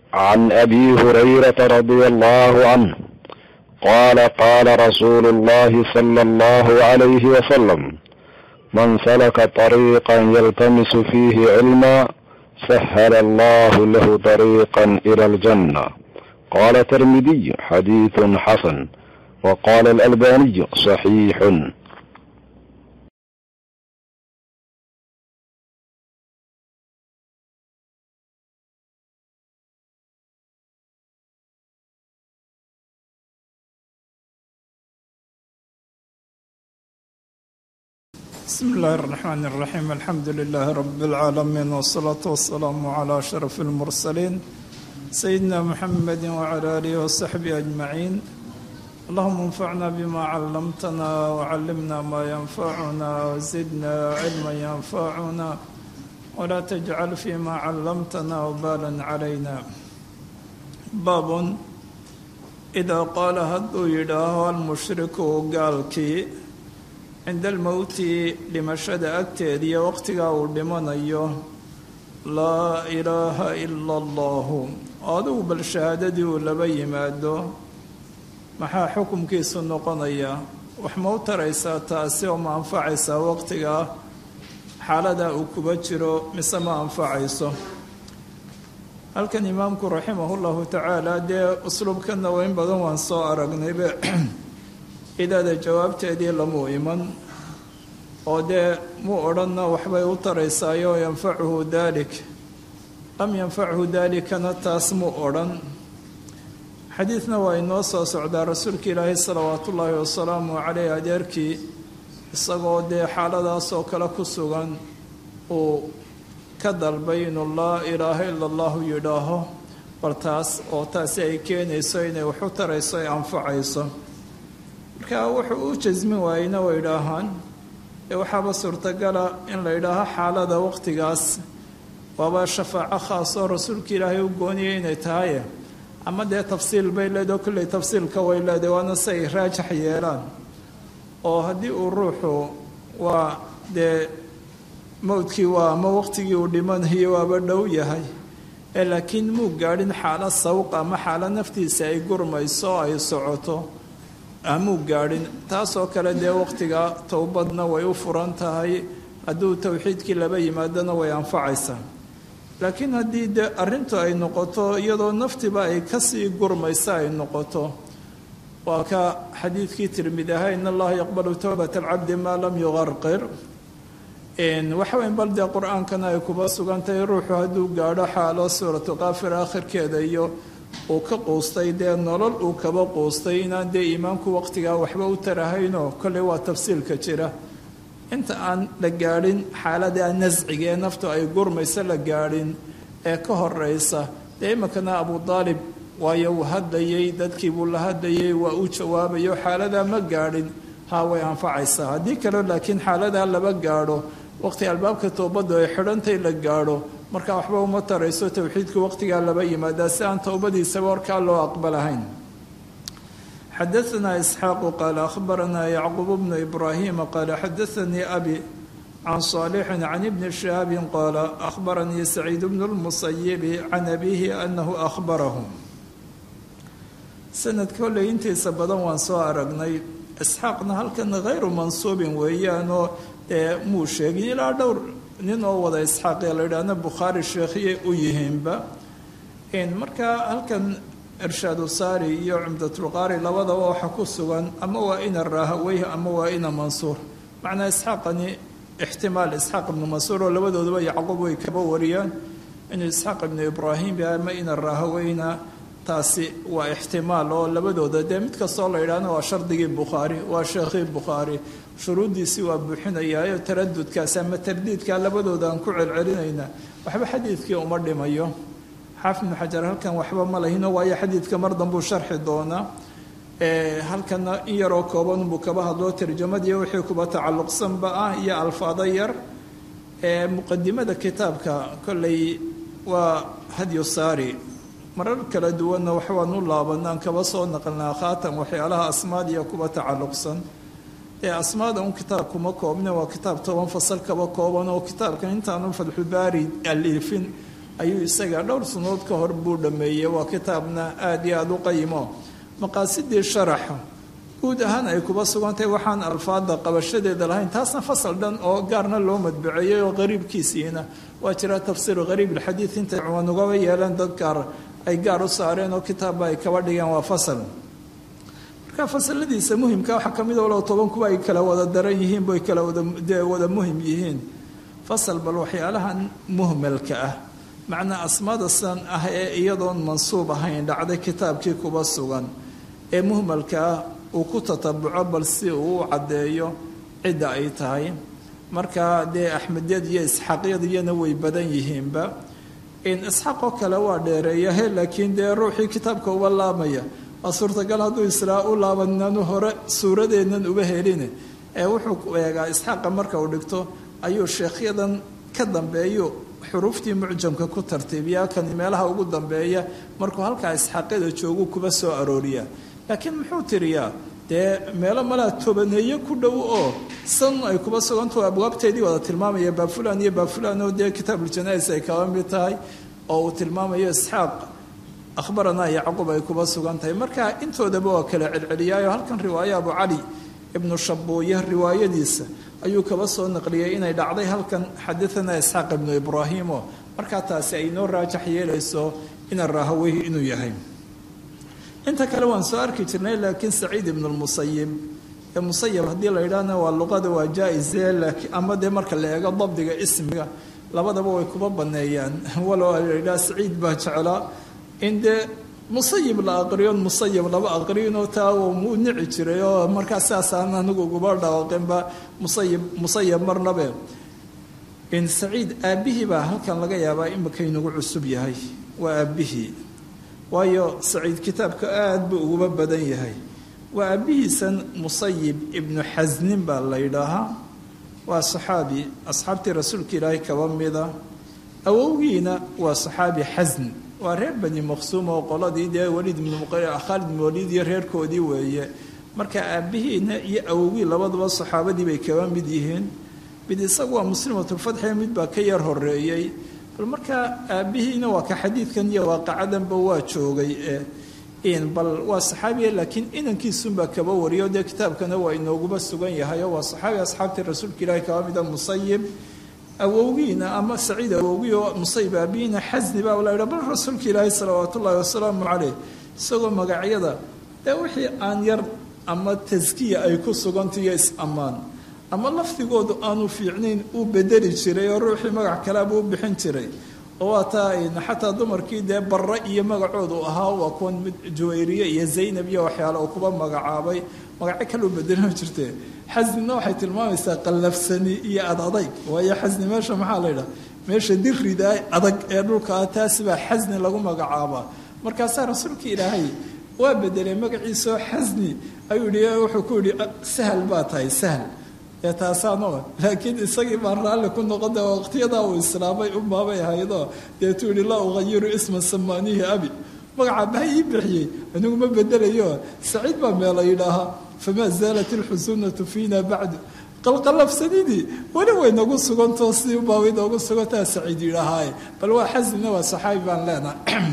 عن أبي هريرة رضي الله عنه قال قال رسول الله صلى الله عليه وسلم: من سلك طريقا يلتمس فيه علما سهل الله له طريقا إلى الجنة. قال الترمذي: حديث حسن. وقال الألباني: صحيح. بسم الله الرحمن الرحيم. الحمد لله رب العالمين، والصلاة والسلام على أشرف المرسلين سيدنا محمد وعلى آله وصحبه أجمعين. اللهم انفعنا بما علمتنا وعلمنا ما ينفعنا وزدنا علما ينفعنا ولا تجعل فيما علمتنا وبالا علينا. باب إذا قال هدو يداه المشرك قالكي عند الموت dhimashada agteediiyo waqtigaa uu dhimanayo laa ilaaha ila allahu, adigu bal shahaadadii uu laba yimaado maxaa xukumkiisu noqonaya? wax ma u taraysaa taasi oo ma anfacaysaa waqtigaa xaaladaa uu kuba jiro mise ma anfacayso? halkan imaamku raximahullahu tacaala dee usluubkanna waa in badan waan soo aragnaybe idaada jawaabteedii lamuu iman oo dee muu odhanna waxbay u taraysaayo yanfacuhu daalik, lam yanfachu daalikana taas muu odhan. xadiidna waa inoo soo socdaa rasuulka ilaahay salawaatu ullaahi wasalaamu caleyh adeerkii isagoo dee xaaladaasoo kale ku sugan uu ka dalbay inuu laa ilaaha ila allahu yidhaaho, bal taas oo taasi ay keenayso inay wax u tarayso ay anfacayso. marka wuxuu u jasmin waayeyna way idhaahaan waxaaba suurtagala in la yidhaaho xaalada waqtigaas waaba shafaaco khaasoo rasuulka ilaahay u gooniyay inay tahay, ama dee tafsiil bay leedaho kolley tafsiilka way leedahay, waana si ay raajax yeelaan. oo haddii uu ruuxu waa dee mowdkii waa ama waqtigii uu dhimanayo waaba dhow yahay laakiin muu gaadhin xaalo sawq ama xaalo naftiisa ay gurmayso ay socoto amuu gaadhin, taasoo kale dee waqtiga towbadna way u furan tahay, hadduu towxiidkii laba yimaadona way anfacaysaa. laakiin haddii dee arrintu ay noqoto iyadoo naftiba ay kasii gurmaysa ay noqoto, waa ka xadiidkii tirmidi ahaa in allaha yaqbalu towbata alcabdi maa lam yuqarqir. waxa weyn bal dee qur-aankana ay kuba sugan tahay ruuxu hadduu gaadho xaalo suuratu qaafir aakhirkeeda iyo uu ka quustay dee nolol uu kaba quustay inaan dee iimaanku waqtigaa waxba u tarahaynoo kolley waa tafsiilka jira. inta aan la gaadhin xaaladaa nasciga ee naftu ay gurmayso la gaadhin ee ka horeysa dee iminkana abu daalib waayo uu hadlayey, dadkii buu la hadlayey, waa u jawaabayo, xaaladaa ma gaadhin haa way anfacaysaa. haddii kale laakiin xaaladaa laba gaadho waqti albaabka toobaddu ay xidhantay la gaadho markaa waxba uma tarayso towxiidku waqtigaa laba yimaadaa si aan towbadiisaba warkaa loo aqbalahayn. xadaanaa isxaaqu qaala akhbaranaa yacquub bnu ibraahiima qaala xadaanii abi can saalixin can ibni shihaabin qaala akhbaranii saciid bnu lmusayibi can abiihi anahu akhbarahu. sanad kolley intiisa badan waan soo aragnay. isxaaqna halkan hayru mansuubin weeyaanoo dee muu sheegin ilaa dhowr nin oo wada isxaaq ee la yidhaahna bukhaari sheekhiyay u yihiinba. markaa halkan irshaadu saari iyo cumdatulqaari labadaba waxa ku sugan ama waa ina raahaweyh ama waa ina mansuur. macnaa isxaaqani ixtimaal isxaaq ibnu mansuur oo labadooduba yacquub way kaba wariyaan inuu isxaaq ibnu ibraahim ama ina raahaweyna taasi waa ixtimaal oo labadooda dee mid kastoo la yidhaahna waa shardigii bukhaari, waa sheekhii bukhaari, shuruuddiisii waa buuxinayaayo taradudkaas ama tardiidkaa labadooda aan ku celcelinayna waxba xadiidkii uma dhimayo. xaafid ibnu xajar halkan waxba ma lahino waayo xadiidka mar danbuu sharxi doonaa. halkana in yaroo kooban buu kaba hadloo tarjamadiiyo wixii kuba tacalluqsanba ah iyo alfaado yar. muqadimada kitaabka kolley waa hadyu saari, marar kala duwanna waxbaan u laabanaan kaba soo naqlnaa khaatan waxyaalaha asmaadiya kuba tacalluqsan. asmaada un kitaab kuma koobne waa kitaab 10 fasal kaba kooban oo kitaabkan intaanu fatxulbaari alifin ayuu isaga dhowr sanood ka hor buu dhameeyey waa kitaabna aad iyo aada u qayimo maqaasidii sharaxa guud ahaan ay kuba sugantahay waxaan alfaada qabashadeeda lahayn taasna fasal dhan oo gaarna loo madbaceeyey oo qariibkiisiina waa jira tafsiiru qariib alxadiid intay cuwan ugaba yeeleen dad gaar ay gaar u saareen oo kitaabba ay kaba dhigeen waa fasal marka fasaladiisa muhimka waxaa ka mid a walow 10 kuwa ay kala wada daran yihiin bay kala wada muhim yihiin fasal bal waxyaalahan muhmalka ah macna asmaada san ah ee iyadoon mansuub ahayn dhacday kitaabkii kuba sugan ee muhmalka uu ku tatabuco bal si uu cadeeyo cidda ay tahay marka dee axmediyad iyo isxaaqyadiyana way badan yihiinba in isxaaqoo kale waa dheereeyahe laakiin dee ruuxii kitaabka uba laamaya waa suurtagal hadduu israa u laabananu hore suuradeennan uba heline ee wuxuu eegaa isxaaqa marka uu dhigto ayuu sheekhyadan ka dambeeyo xuruuftii mucjamka ku tartiibiyaa kan meelaha ugu dambeeya markuu halkaa isxaaqyada joogu kuba soo arooriya laakiin muxuu tiriyaa dee meelo malaa tobaneeye ku dhow oo san ay kuba sugantaho abwaabteedii wada tilmaamaya baafulan iyo baafulan oo dee kitaabuljanaais ay kaba mid tahay oo uu tilmaamayo isxaaq akhbaranaa yacquub ay kuba sugan tahay marka intoodaba waa kala celceliyaayo halkan riwaayo abu cali ibnu shabuuye riwaayadiisa ayuu kaba soo naqliyay inay dhacday halkan xadaanaa isxaaq ibnu ibraahimo markaa taasi ay noo raajax yeelayso ina raahaweyhi inuu yahay inta kale waan soo arki jirnay laakiin saciid ibn lmusayib ee musayib haddii la yidhaahna waa luqada waa jaa-ise laakiin ama dee marka la eego dabdiga ismiga labadaba way kuba baneeyaan walow la yidhaha saciid baa jeclaa in dee musayib la aqriyo musayib laba aqriyinoo taa uu nici jiray oo markaa saasaan anigu uguba dhawaaqinba musayib marnabe in saciid aabbihii baa halkan laga yaabaa imika inugu cusub yahay waa aabbihii waayo saciid kitaabka aad buu uguba badan yahay waa aabbihiisan musayib ibnu xasnin baa la yidhaahaa waa saxaabi asxaabtii rasuulka ilaahay kaba mida awowgiina waa saxaabi xasn waa reer bani maqsuum oo qoladii dee waliid ibnu khaalid ibnu waliid iyo reerkoodii weeye marka aabbihiina iyo awowgii labaduba saxaabadii bay kaba mid yihiin mid isagu waa muslimatulfatxi mid baa ka yar horeeyey bal markaa aabbihiina waa ka xadiidkan iyo waaqacadanba waa joogay bal waa saxaabiya laakiin inankiisunbaa kaba wariyo dee kitaabkana waa inooguba sugan yahay oo waa saxaabi asxaabtii rasuulka ilaahi kaba mida musayib awowgiina ama saciid awowgii oo musayib aabihiina xasni baa la yidha bal rasuulka ilaahi salawaat ullaahi wasalaamu caleyh isagoo magacyada dee wixii aan yar ama taskiya ay ku sugantahiyo is-ammaan ama lafdigoodu aanu fiicnayn uu bedeli jiray oo ruuxii magac kaleabuu u bixin jiray oo waa taa xataa dumarkii dee barre iyo magacoodu ahaa waa kuwan juwayriye iyo zaynab iyo waxyaale uu kuba magacaabay magacyo kaleu bedelima jirtee xasnina waxay tilmaamaysaa qallafsani iyo adadayg waayo xasni meesha maxaa la yidhaha meesha dirida adag ee dhulkaa taasi baa xasni lagu magacaabaa markaasaa rasuulka ilaahay waa bedelay magaciisao xasni ayuu yihi wuxuu ku yihi sahal baa tahay sahal ee taasaano laakiin isagii baa raalli ku noqoda waqtiyadaa uu islaamay umaabay ahaydoo deetuu yihi laa uqayiru isma samaanihi abi magaca baha ii bixiyey anigu ma bedelayo saciid baa meela yidhaahaa famaa zaalat ilxusunatu fiina bacdu qalqalafsanidii weli way nagu sugantoo si ubaa way noogu sugantaa saciid yidhaahaaye bal waa xasnina waa saxaabi baan leenahay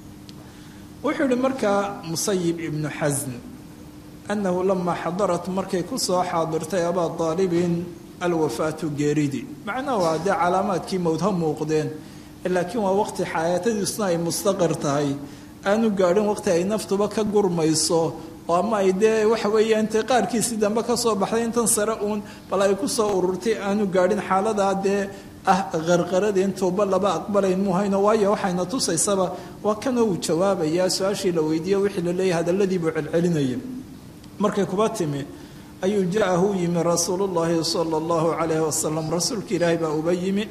wuxuu yihi markaa musayib ibnu xasn annahu lamaa xadarat markay ku soo xaadirtay abaa aalibin alwafaatu geeridi macnaha waa dee calaamaadkii mowd ha muuqdeen laakiin waa waqti xayaatadiisuna ay mustaqir tahay aanu gaadhin waqti ay naftuba ka gurmayso oo ama ay dee waxa weeyaan intay qaarkiisii dambe ka soo baxday intan sare uun bal ay ku soo ururtay aanu gaadhin xaaladaa dee qarqaradeen tooba laba aqbalayn muhayno waayo waxayna tusaysaba waa kana uu jawaabayaa su-aashii la weydiiye wixii la leeyahay hadalladii buu celcelinaya markay kuba timi ayuu jaa-ahu yimi rasuulullaahi sala allahu calayhi wasalam rasuulka ilaahay baa uba yimi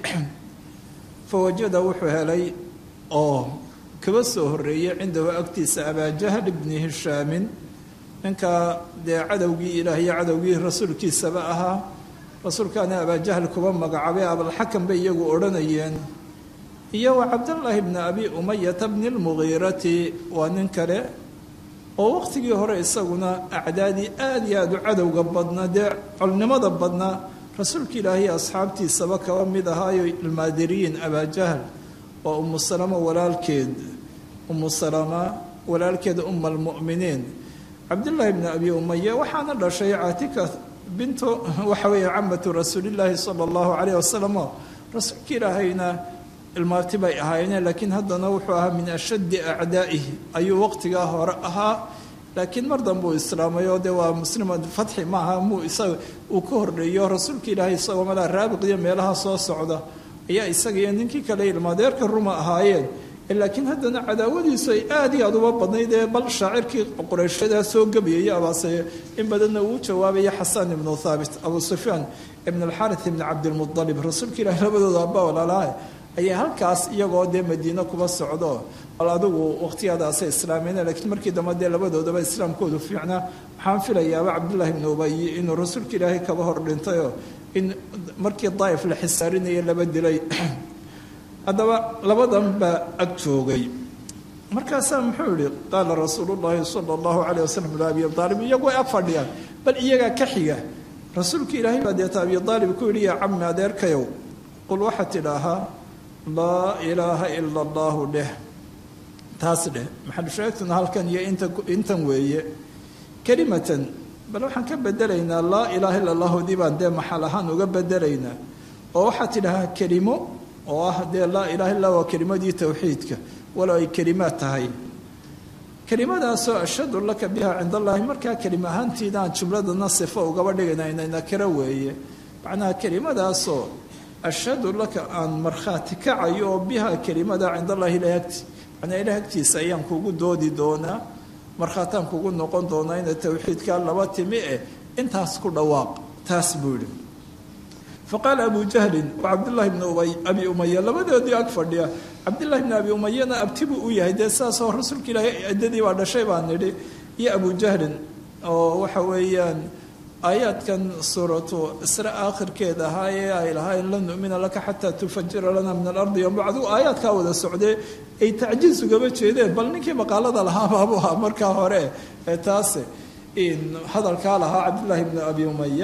fawajada wuxuu helay oo kaba soo horreeyey cindahu agtiisa abaajahl ibni hishaamin ninka dee cadowgii ilaah iyo cadowgii rasuulkiisaba ahaa rasuulkaana abaajahl kuba magacaabay abalxakam bay iyagu odhanayeen iyo wa cabdallaahi bni abi umayata bni lmugiirati waa nin kale oo waqtigii hore isaguna acdaadii aada iyo aada u cadowga badnaa dee colnimada badnaa rasuulka ilaahiy asxaabtiisaba kaba mid ahaayo ilmaadiriyiin abaajahl waa umu salama walaalkeed umu salama walaalkeeda uma almu'miniin cabdullaahi bni abi umaya waxaana dhashay caatika bintu waxa weeye camatu rasuulillaahi sala allahu calayh wasalam oo rasuulka ilaahayna ilmaabti bay ahaayeen laakiin haddana wuxuu ahaa min ashaddi acdaa'ihi ayuu waqtigaa hore ahaa laakiin mar dambe uu islaamay oo dee waa muslima fatxi maaha muu isaga uu ka horreeyo rasuulka ilaahay isagoo malaa raabiq iyo meelaha soo socda ayaa isaga iyo ninkii kale ilmaadeerka ruma ahaayeen laakiin haddana cadaawadiisu ay aad iyo aad uba badnayd ee bal shaacirkii qurayshadaa soo gabayaya abaase in badanna uu jawaabaya xasan ibnu thaabit abu sufyaan ibn alxaarith ibni cabdilmudalib rasuulka ilaahay labadooda abba walaalaha ayaa halkaas iyagoo dee madiine kuba socdo bal adigu waqhtiyadaasay islaameen laakiin markii dambe dee labadoodaba islaamkoodu fiicnaa waxaan filayaaba cabdullaahi ibnu ubay inuu rasuulka ilaahay kaba hor dhintayoo in markii daa'if la xisaarinaya laba dilay haddaba labadan baa ag joogay markaasaa muxuu yihi qaala rasuulullaahi sala allahu calayh wasalam liabi aalib iyagu way ag fadhiyaan bal iyagaa ka xiga rasuulka ilaahay baa deeta abi aalib ku yidhi yaa cammi adeerkayow qul waxaad tidhaahaa laa ilaaha ila allaahu dheh taas dheh maxaad sheegtuna halkan iyo intan weeye kelimatan bal waxaan ka bedelaynaa laa ilaaha illa allahu dii baan dee maxal ahaan uga bedelaynaa oo waxaad tidhahaa kelimo oo ah dee laa ilaha illa waa kelimadii towxiidka walow ay kelimaad tahay kelimadaasoo ashhadu laka biha cinda allaahi markaa kelima ahaantiidaan jumladana sifo ugaba dhiganayna nakiro weeye macnaha kelimadaasoo ashhadu laka aan markhaati kacayo oo biha kelimada cinda allahi ilahi agti macnaa ilahi agtiisa ayaan kugu doodi doonaa markhaataan kugu noqon doonaa ina towxiidkaa laba timi intaas ku dhawaaq taas buu yihi faqaala abu jahlin wa cabdullaahi bni abi umaya labadoodii ag fadhiya cabdullahi bni abi umayana abti buu u yahay dee saasoo rasuulka ilaahay ciddadii baa dhashay baan nidhi iyo abu jahlin oo waxa weeyaan aayaadkan suuratu isra aakhirkeeda ahaa ee ay lahayn lan nu'mina laka xataa tufajira lana min alardi yomacdu aayaadkaa wada socdee ay tacjiiz ugaba jeedeen bal ninkii maqaalada lahaa baabu ahaa markaa hore ee taase hadalkaa lahaa cabdullaahi bni abi umaya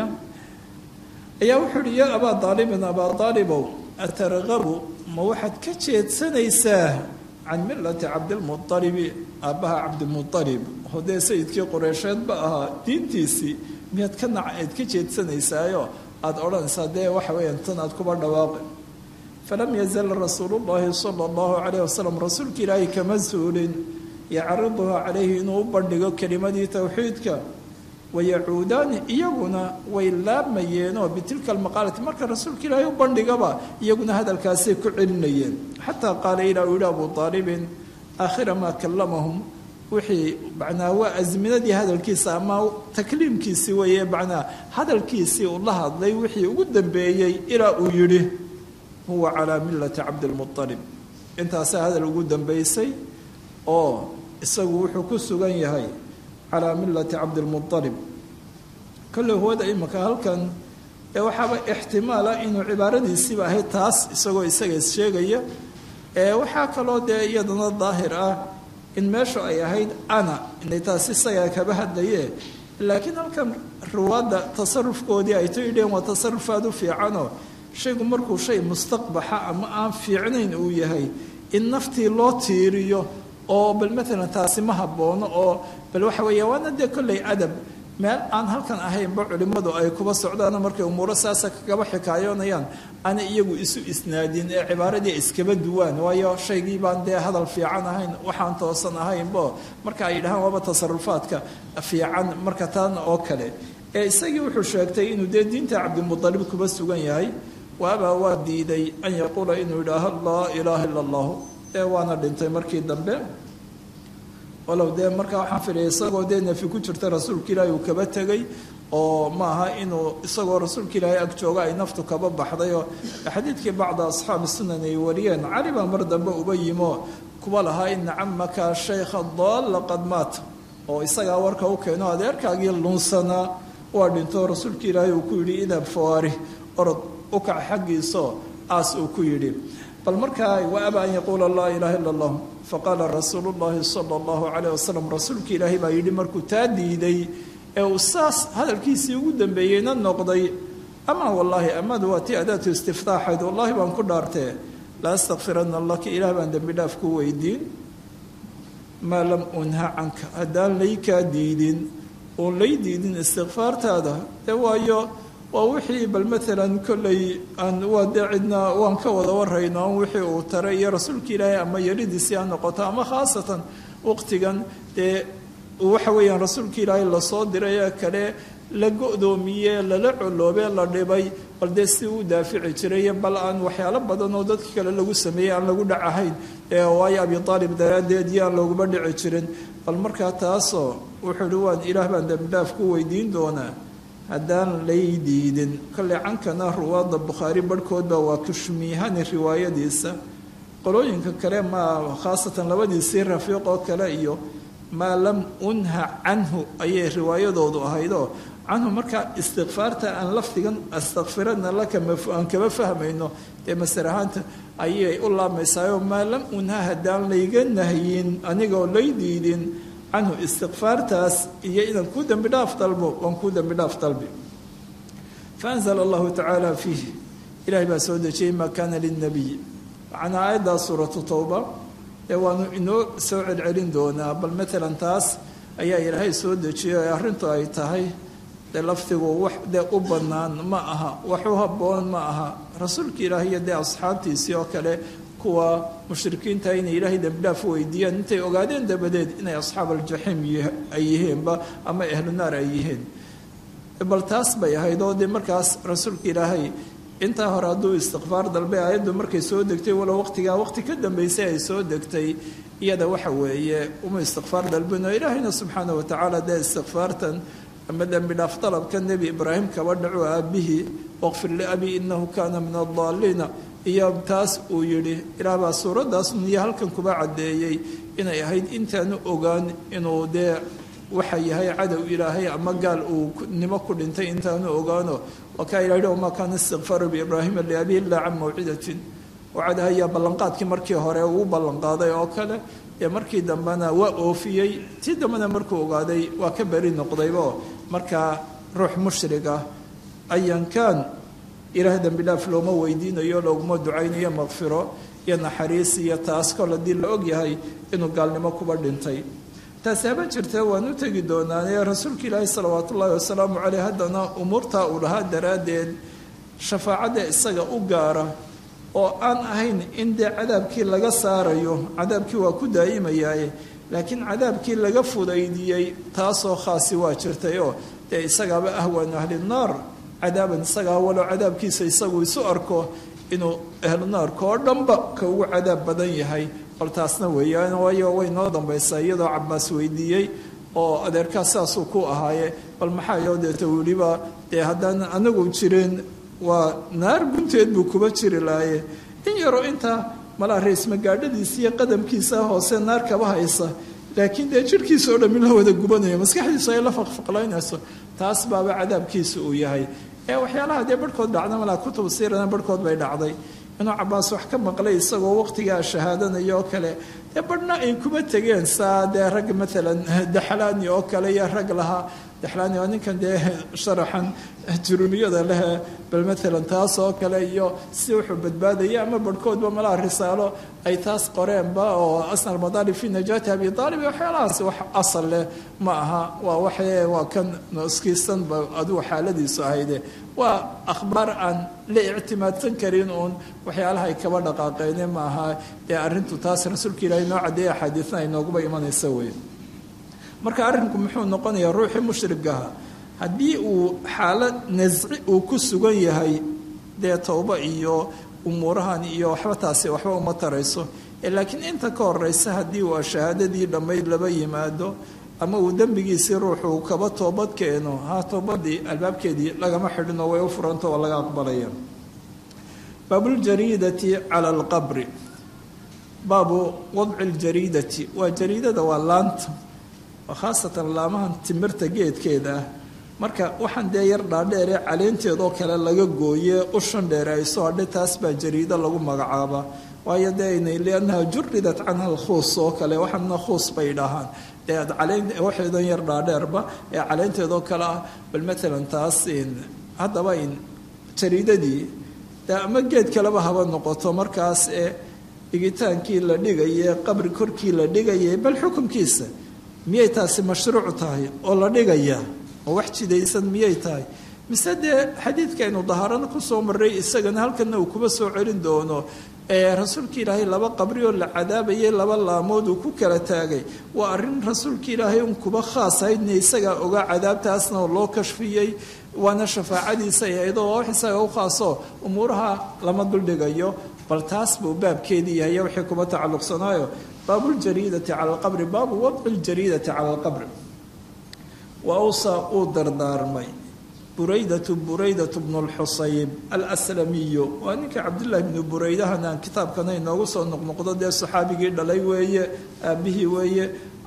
ayaa wuxuu uhi yaa abaa aalibin abaa aalibow atargabu ma waxaad ka jeedsanaysaa can millati cabdilmualibi aabbaha cabdilmualib hodee sayidkii qureysheedba ahaa diintiisii miyaad aad ka jeedsanaysaayoo aada odhanaysaa dee waxa weeyaan tan aad kuba dhawaaqi falam yazal rasuulullaahi sala allahu calayh wasalam rasuulka ilaahay kama suulin yacriduha calayhi inuu u bandhigo kelimadii towxiidka wayacuudaani iyaguna way laabmayeenoo bitilka almaqaalati marka rasuulka ilaahay u bandhigaba iyaguna hadalkaasay ku celinayeen xataa qaala ilaa uu yihi abu aalibin aakhira maa kallamahum wixii macnaa waa asminadii hadalkiisa ama takliimkiisii weeye macnaa hadalkiisii uu la hadlay wixii ugu dambeeyey ilaa uu yidhi huwa calaa millati cabdilmualib intaasaa hadal ugu dambaysay oo isagu wuxuu ku sugan yahay calaa millati cabdilmualib kolle huwada imika halkan ee waxaaba ixtimaala inuu cibaaradiisiiba ahayd taas isagoo isaga issheegaya waxaa kaloo dee iyadana daahir ah in meeshu ay ahayd ana inay taas isagaa kaba hadlaye laakiin halkan ruwaadda tasarufkoodii ay to yidheen waa tasaruf aada u fiicanoo shaygu markuu shay mustaqbaxa ama aan fiicnayn uu yahay in naftii loo tiiriyo oo bal maalan taasi ma haboono oo bal waxa weeya waana dee kolley adab meel aan halkan ahaynba culimmadu ay kuba socdaano markay umuuro saasa kagaba xikaayoonayaan ana iyagu isu isnaadin ee cibaaradii iskaba duwaan waayo shaygii baan dee hadal fiican ahayn waxaan toosan ahaynbo marka ay yidhahaan waaba tasarufaadka fiican marka tan oo kale ee isagii wuxuu sheegtay inuu dee diinta cabdilmualib kuba sugan yahay waabaa waa diiday an yaquula inuu yidhaaho laa ilaaha ila allahu waana dhintay markii dambe walow dee markaa waxaan filaya isagoo dee nefi ku jirta rasuulka ilaahi uu kaba tegay oo maaha inuu isagoo rasuulka ilaahay ag jooga ay naftu kaba baxday oo xadiidkii bacda asxaabi sunan ay wariyeen cali baa mar dambe uba yimo kuba lahaa ina camaka shaykha daalla qad maata oo isagaa warka u keeno adeerkaagii lunsanaa waa dhinto rasuulka ilaahay uu ku yidhi idhab fawaarih orod u kac xaggiisoo aas uu ku yidhi bal markaa waaba an yaquula laa ilaaha ila allah faqaala rasuulu llaahi sala allahu calayh wasalam rasuulka ilaahay baa yidhi markuu taa diiday ee uu saas hadalkiisii ugu dambeeyeyna noqday amaa wallaahi amadu waa tii adaatu istiftaaxayd wallaahi baan ku dhaartee la astakfirana laka ilaah baan dembi dhaaf ku weydiin maa lam unha canka haddaan laykaa diidin oon lay diidin istikfaartaada dee waayo waa wixii bal maalan kolley aan waa dee cidna waan ka wada warayno an wixii uu taray iyo rasuulka ilaahay ama yaridiisii ha noqoto ama khaasatan waqtigan dee waxa weeyaan rasuulka ilaahay lasoo diray ee kale la go-doomiyee lala coloobee la dhibay bal dee si uu daafici jiray bal aan waxyaalo badan oo dadka kale lagu sameeyey aan lagu dhac ahayn waayo abi aalib daraaddeed iyo aan looguma dhici jirin bal markaa taasoo wuxuu hi waan ilaah baan dembidhaaf ku weydiin doonaa haddaan lay diidin kolley cankana ruwaadda bukhaari barhkoodba waa kushmiihani riwaayadiisa qolooyinka kale maa khaasatan labadiisii rafiiq oo kale iyo maa lam unha canhu ayay riwaayadoodu ahaydoo canhu markaa istikfaarta aan lafdigan astakfirana laka aan kaba fahmayno dee masar ahaanta ayay u laamaysaayoo maa lam unha haddaan layga nahyin anigoo lay diidin canhu istikfaartaas iyo inaan kuu dembi dhaaf dalbo waan kuu dembi dhaaf dalbi faanzala allahu tacaala fiih ilaahay baa soo dejiyey maa kaana lilnabiy macnaa aayaddaa suuratu towba dee waanu inoo soo celcelin doonaa bal maalan taas ayaa ilaahay soo dejiyey oo arrintu ay tahay dee lafdigu wax dee u bannaan ma aha wax u habboon ma aha rasuulka ilaahay iyo dee asxaabtiisii oo kale kuwa mushrikiinta inay ilaahay dembidhaaf weydiiyaan intay ogaadeen dabadeed inay asxaab aljaxiim ay yihiinba ama ahlu naar ay yihiin bal taas bay ahayd oo dee markaas rasuulka ilaahay intaa hore hadduu istikfaar dalbay aayaddu markay soo degtay walow waqtigaa waqti ka dambeysay ay soo degtay iyada waxa weeye uma istikfaar dalbino ilaahayna subxaana watacaala dee istikfaartan ama dembi dhaaf dalabka nebi ibraahim kaba dhaco aabihii waqfir liabii inahu kaana min addaaliina iyo taas uu yidhi ilaah baa suuraddaas niyo halkan kuba caddeeyey inay ahayd intaanu ogaan inuu dee waxa yahay cadow ilaahay ama gaal uu nimo ku dhintay intaanu ogaano wakaa ilahi wamaa kaana istikfaaru biibraahima liabihi ilaa can mawcidatin wacadahayaa ballanqaadkii markii hore uu ballanqaaday oo kale ee markii dambena waa oofiyey tii dambena markuu ogaaday waa ka beri noqdaybo markaa ruux mushrig ah ayankaan ilaah dembi dhaaf looma weydiinayo looguma ducaynayo maqfiro iyo naxariis iyo taas kol haddii la og yahay inuu gaalnimo kuba dhintay taasi haba jirta waan u tegi doonaanee rasuulka ilaahi salawaatu ullaahi wasalaamu caleyh haddana umuurtaa uu lahaa daraaddeed shafaacadda isaga u gaara oo aan ahayn in dee cadaabkii laga saarayo cadaabkii waa ku daa'imayaaye laakiin cadaabkii laga fudaydiyey taasoo khaasi waa jirtay oo dee isagaaba ahwaanu ahli naar cadaaban isagaa walow cadaabkiisa isagu isu arko inuu ahlu naarka oo dhanba ka ugu cadaab badan yahay bal taasna weeyaan waayo way noo dambaysaa iyadoo cabaas weydiiyey oo adeerkaas saasuu ku ahaaye bal maxaa yoo deeta weliba dee haddaan anagu jirin waa naar gunteed buu kuba jiri lahaye in yaroo intaa malaa raismagaadhadiisa iyo qadamkiisa hoose naar kaba haysa laakiin dee jirhkiisa oo dhammi la wada gubanayo maskaxdiisu ay la faqfaqlaynayso taas baaba cadaabkiisa uu yahay ee waxyaalaha dee barhkood dhacda malaa kutubu siirana barhkood bay dhacday inuu cabaas wax ka maqlay isagoo waqtigaa shahaadanayo oo kale dee barhna ay kuma tegeen saa dee rag maalan daxlaani oo kale iyo rag lahaa daxlaani waa ninkan dee sharaxan jurumiyada leh bal maalan taas oo kale iyo si wuxuu badbaadaya ama barhkoodba malaha risaalo ay taas qoreenba oo asna almadaali fi najaati abi aalib iyo waxyaalahaasi wax asal leh ma aha waa waxee waa kan nooskiisanba adigu xaaladiisu ahayde waa akhbaar aan la ictimaadsan karin uun waxyaalaha ay kaba dhaqaaqeene ma aha dee arrintu taas rasuulka ilaahay noo caddeeya axaadiisna ay nooguba imanaysa wey marka arrinku muxuu noqonayaa ruuxii mushrigaha haddii uu xaalad nasci uu ku sugan yahay dee towba iyo umuurahan iyo waxba taasi waxba uma tarayso laakiin inta ka horeysa haddii waa shahaadadii dhammayd laba yimaado ama uu dembigiisii ruuxuu kaba toobad keeno ha toobadii albaabkeedii lagama xidhino way u furanto oo laga aqbalaya baabuljariidati cala alqabri baabu wadci ljariidati waa jariidada waa laanta khaasatan laamahan timirta geedkeeda ah marka waxaan dee yar dhaadheeree caleenteedoo kale laga gooye ushan dheer ay soo hadhay taas baa jariido lagu magacaaba waayo dee inay liannaha juridat canha alkhuus oo kale waxaana khuus bay dhahaan dee caleen waxeedan yar dhaadheerba ee caleenteedoo kale ah bal maalan taas haddaba jariidadii dee ama geed kaleba haba noqoto markaas dhigitaankii la dhigayay qabri korkii la dhigayay bal xukunkiisa miyay taasi mashruuc tahay oo la dhigaya oo wax jidaysan miyay tahay mise dee xadiidkaynu dahaarana kusoo maray isagana halkana uu kuba soo celin doono rasuulka ilaahay laba qabri oo la cadaabayay laba laamood uu ku kala taagay waa arrin rasuulka ilaahay un kuba khaas ahaydna isagaa ogaa cadaabtaasna oo loo kashfiyey waana shafaacadiisa iyadoo wax isaga u khaaso umuuraha lama duldhigayo bal taas buu baabkeedii yahay wixii kuba tacalluqsanaayo baabuljariidati cala alqabri baabu wadci ljariidati cala alqabri wa awsaa uu dardaarmay buraydatu bnu lxusayb alslamiyu waa ninka cabdullaahi bnu buraydahana aan kitaabkana inoogu soo noqnoqdo dee saxaabigii dhalay weeye aabbihii weeye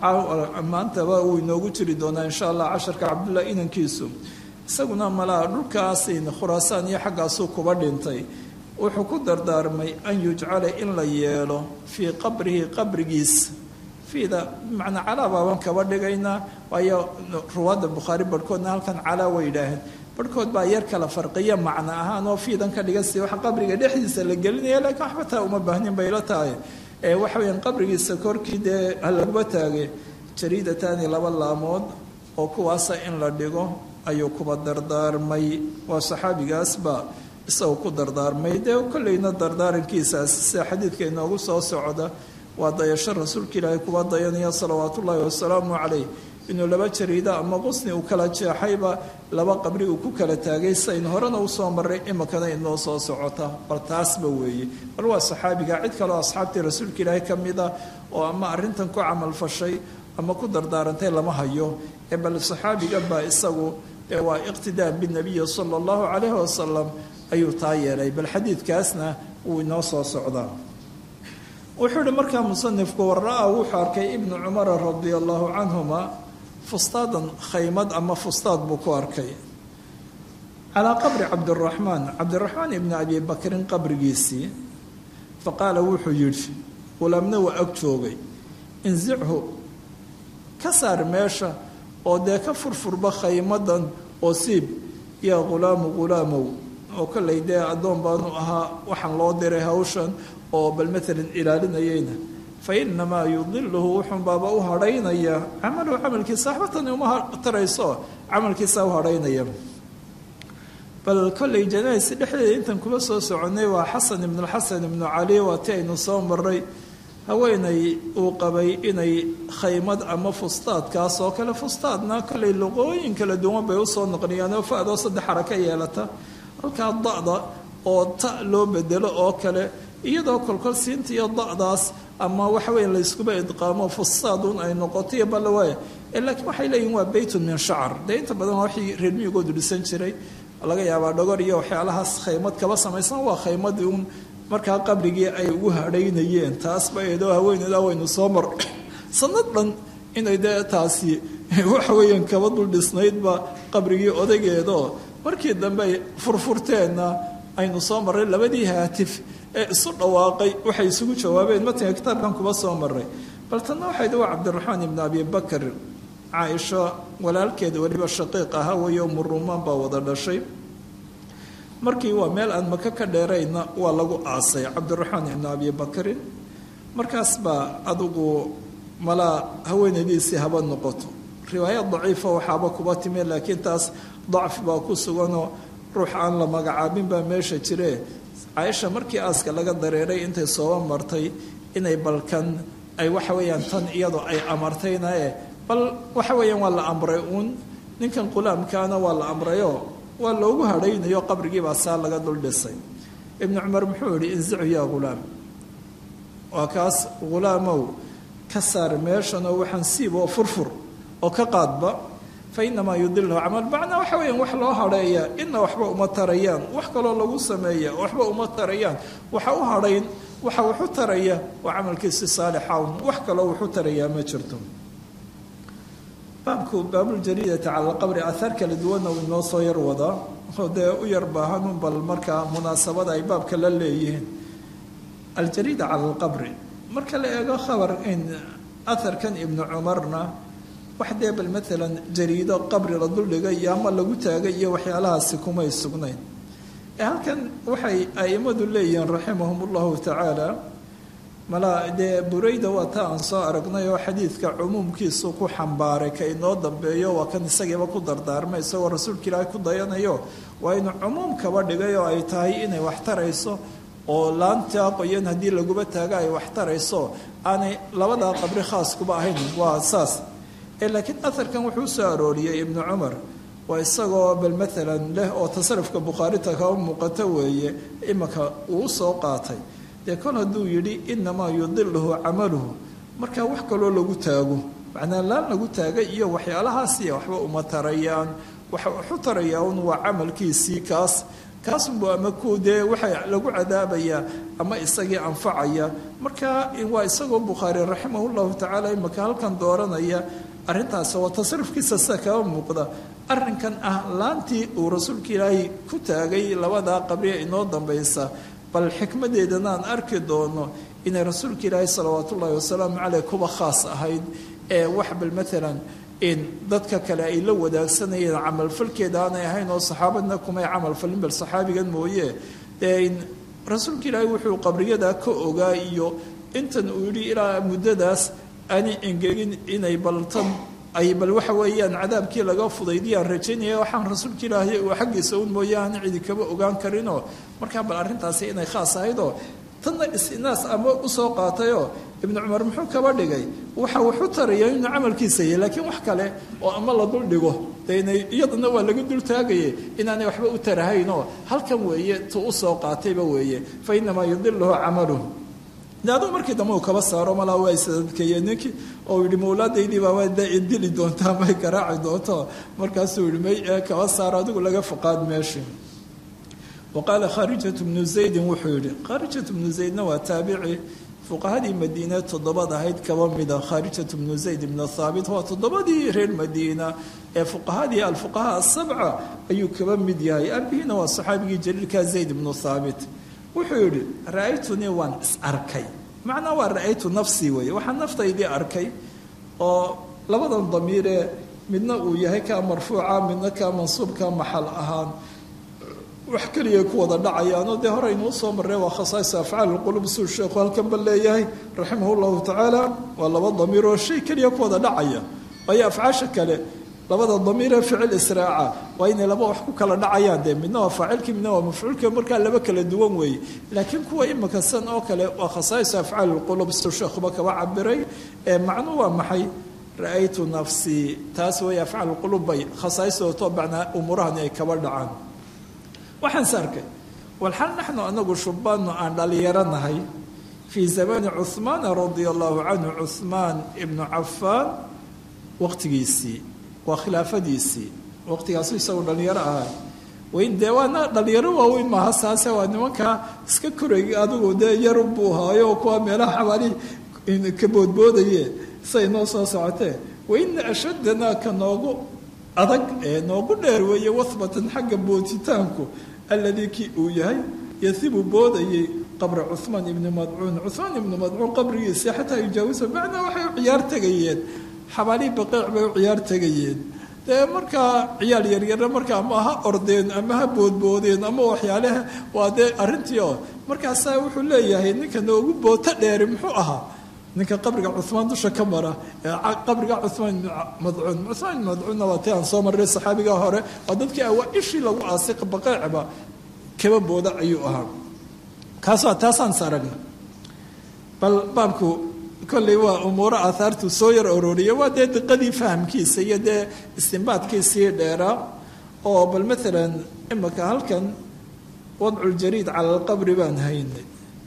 maantaba uu inoogu jiri doonaa insha allah casharka cabdullahi inankiisu isaguna malaa dhulkaasi khuraasaan iyo xaggaasuu kuba dhintay wuxuu ku dardaarmay an yujcala in la yeelo fii qabrihi qabrigiisa fiida bimacnaa calaa baabaan kaba dhigaynaa waayo ruwaadda bukhaari barhkoodna halkan calaa way yidhaaheen barhkood baa yar kala farqiya macno ahaan oo fiidan ka dhigan si waxa qabriga dhexdiisa la gelinaya laakiin waxba taa uma baahnin bay la tahay waxa weyaan qabrigiisa korkii dee halaguba taagay jariidataani laba laamood oo kuwaasa in la dhigo ayuu kuba dardaarmay waa saxaabigaasba isagoo ku dardaarmay dee kolleyna dardaarankiisaas sida xadiidka inoogu soo socda waa dayasho rasuulka ilaahay kuba dayanaya salawaatu ullaahi wasalaamu calayh inuu laba jariida ama qusni uu kala jeexayba laba qabri uu ku kala taagay sayn horena usoo maray iminkana inoo soo socota bal taasba weeye bal waa saxaabiga cid kaleo asxaabtii rasuulka ilaahay ka mid ah oo ama arrintan ku camalfashay ama ku dardaarantay lama hayo bal saxaabiga baa isagu waa iqtidaa binabiyi sala allahu calayhi wasalam ayuu taa yeelay bal xadiidkaasna wuu inoo soo socdaa wuxuu ihi markaa musanifku wara-a wuxuu arkay ibnu cumara radia allahu canhuma fustaadan khaymad ama fustaad buu ku arkay calaa qabri cabdiraxmaan ibni abi bakrin qabrigiisii faqaala wuxuu yidhi gulaamna waa ag joogay inzichu ka saar meesha oo dee ka furfurba khaymadan oo siib yaa ghulaamow oo kollay dee addoon baanu ahaa waxaan loo diray hawshan oo bal maalan ilaalinayayna fa inamaa yudiluhu wuxuun baaba u hadhaynaya camaluhu camalkiisa waxba tani uma tarayso camalkiisa u hadhaynaya bal kollay janaais dhexdeeda intan kuma soo soconay waa xasan ibnu cali waa ti aynu soo maray haweenay uu qabay inay khaymad ama fustaadkaas oo kale fustaadna kollay luqooyin kala duwan bay usoo noqniyaan oo fa-doo 3 xaraka yeelata halkaa da-da oo ta loo bedelo oo kale iyadoo kolkol siinta iyo da-daas ama waxa weya layskuba idqaamo fustaadun ay noqoto iyo balawaaya laakiin waxay leeyihin waa baytun min shacar dee inta badan waa waxii reer miyigoodu dhisan jiray laga yaabaa dhogor iyo waxyaalahaas khaymad kaba samaysan waa khaymadii un markaa qabrigii ay ugu hadhaynayeen taasba eedoo haweeneeda waynu soo mar sanad dhan inay dee taasi waxa weeyaan kaba dul dhisnaydba qabrigii odageedoo markii dambe ay furfurteenna aynu soo marray labadii haatif ee isu dhawaaqay waxay isugu jawaabeen matanka kitaabkan kuba soo maray bal tanna waxay waa cabdiraxmaan ibnu abi bakr caaisha walaalkeeda weliba shaqiiq ahaa weeyo murumaan baa wada dhashay markii waa meel aan maka ka dheerayna waa lagu aasay cabdiraxmaan ibnu abi bakrin markaas baa adigu malaa haweenaydiisii haba noqoto riwaayad daciifa waxaaba kuba timi laakiin taas dacfi baa ku suganoo ruux aan la magacaabin baa meesha jire caaisha markii aaska laga dareeray intay sooba martay inay balkan ay waxa weeyaan tan iyadoo ay amartayna bal waxa weeyaan waa la amray uun ninkan qulaamkaana waa la amrayo waa loogu hadhaynayo qabrigiibaa saa laga dul dhisay ibnu cumar muxuu yihi inzicu yaa ghulaam waa kaas ghulaamow ka saar meeshanoo waxaan siib oo furfur oo ka qaadba fa inamaa yudiluhu camal macnaa waxa weeyaan wax loo hadheeyaa ina waxba uma tarayaan wax kaloo lagu sameeya waxba uma tarayaan waxa u hadhayn waxa wuxu taraya waa camalkiisi saalixawn wax kaloo wuxu tarayaa ma jirto baabku baabuljariidati cala alqabri aahaar kala duwanna uu inoo soo yar wadaa oo dee u yar baahanun bal markaa munaasabada ay baabka la leeyihiin aljariida cala alqabri marka la eego khabar in aharkan ibnu cumarna wax dee bal maalan jariido qabri la duldhigay iyo ama lagu taagay iyo waxyaalahaasi kumay sugnayn halkan waxay a'immadu leeyihiin raximahum ullahu tacaala mala dee burayda waa ta aan soo aragnay oo xadiidka cumuumkiisu ku xambaaray ka inoo dambeeyo waa kan isagiiba ku dardaarmay isagoo rasuulka ilaahay ku dayanayo waa inuu cumuum kaba dhigay oo ay tahay inay wax tarayso oo laanta qoyan haddii laguba taago ay wax tarayso aanay labadaa qabri khaas kuba ahayn waa saas laakiin aharkan wuxuu soo arooriyey ibnu cumar waa isagoo bal maalan leh oo tasarufka bukhaarita kaba muuqato weeye imaka uu soo qaatay dee kol hadduu yidhi inamaa yudiluhu camaluhu markaa wax kaloo lagu taago macnaa laan lagu taagay iyo waxyaalahaasiya waxba uma tarayaan waxa waxu tarayaa un waa camalkiisii kaasunbu ama ku dee waxa lagu cadaabayaa ama isagii anfacaya marka waa isagoo bukhaari raximahullahu tacaala imaka halkan dooranaya arrintaas waa tasarufkiisa sida kaba muuqda arrinkan ah laantii uu rasuulka ilaahay ku taagay labadaa qabriya inoo dambaysa bal xikmadeedana aan arki doono inay rasuulka ilaahay salawaat ullaahi wasalaamu caleyh kuba khaas ahayd ee wax bal maalan in dadka kale ay la wadaagsanayeen camalfalkeeda aanay ahayn oo saxaabadna kumay camalfalin bal saxaabigan mooye rasuulka ilaahay wuxuu qabriyadaa ka ogaa iyo intan uu yidhi ilaa muddadaas aanay engegin inay baltan ay bal waxa weeyaan cadaabkii laga fudaydiyaan rajaynaya waxaan rasuulka ilaahay uu xaggiisa un mooye aan cidi kaba ogaan karinoo markaa bal arrintaasi inay khaas ahaydoo tanna isinaas ama usoo qaatayoo ibnu cumar muxuu kaba dhigay waxa wuxu taraya inuu camalkiisa yahay laakiin wax kale oo ama la dul dhigo deinay iyadana waa laga dul taagaye inaanay waxba u tarahaynoo halkan weeye tu usoo qaatayba weeye fa inamaa yudiluhu camaluhu de aduu markii dambe uu kaba saaro malaa waa isadadkeeye ninkii oo yidhi mawlaadaydii baa waa dili doontaa may garaaci doonto markaasuu yihi may kaba saaro adigu laga foqaad meeshii waqaala khaarijatu bnu zaydin wuxuu yidhi khaarijatu bnu zaydna waa taabici fuqahadii madiine toddobad ahayd kaba mida khaarijatu bnu zayd ibnu thaabit waa toddobadii reer madiina ee fuqahadii alfuqahaa asabca ayuu kaba mid yahay abihiina waa saxaabigii jaliilka zayd ibnu thaabit wuxuu yidhi ra-aytunii waan is arkay macnaa waa ra-aytu nafsii weeye waxaa naftaydii arkay oo labadan damiiree midna uu yahay kaa marfuuca midna kaa mansuubka maxal ahaan wax keliya ku wada dhacayaanoo dee horeynuu soo marree waa khasaais afcaal lqulub suu sheekhu halkanba leeyahay raximah llahu tacaala waa laba damiir oo shay keliya ku wada dhacaya waayo afcaasha kale labada damiiree ficil israaca waa inay laba wax ku kala dhacayaan dee midna waa faacilkii midna waa mafcuulkii markaa laba kala duwan weeye laakiin kuwa imika san oo kale waa khasaais afcaal lqulub suu sheekhuba kaba cabiray macnuu waa maxay ra-aytu nafsii taas weeye afcaal lqulub bay khasaaistoodto bacnaa umuurahani ay kaba dhacaan waxaan is arkay walxal naxnu anagu shubaanu aan dhalinyaranahay fii zamaani cuhmaana radia allahu canhu cuhmaan ibnu cafaan waqtigiisii waa khilaafadiisii waqtigaasu isagu dhalinyaro ahaa wayn dee waana dhalinyaro waaweyn maaha saase waa nimankaa iska koray adigu dee yar buu haayo kuwa meelaha xabaali ka boodboodaye say noo soo socotee waina ashaddanaa ka noogu adag ee noogu dheer weeye wahbatan xagga bootitaanku alladii kii uu yahay yasibu boodayay qabra cuhmaan ibni madcuun cuhmaan ibni madcuun qabrigiisa xataa yujaawisa macnaa waxay u ciyaar tegayeen xabaalii baqiic bay u ciyaar tegayeen dee markaa ciyaal yaryara marka ama ha ordeen ama ha boodboodeen ama waxyaalaha waa dee arrintii oo markaasaa wuxuu leeyahay ninka noogu booto dheeri muxuu ahaa ninka qabriga cuhmaan dusha ka mara qabriga cuhmaan ibn madcuun cuhmaan ibn madcuunna waa tii aan soo marray saxaabiga hore waa dadkii awaa-ishii lagu aasay baqeecba kaba booda ayuu ahaa kaasoo taasaan is aragna bal baabku kolley waa umuuro aahaartu soo yar arooriya waa dee diqadii fahamkiisa iyo dee istinbaadkiisii dheeraa oo bal maalan imaka halkan wadculjariid cala alqabri baan haynay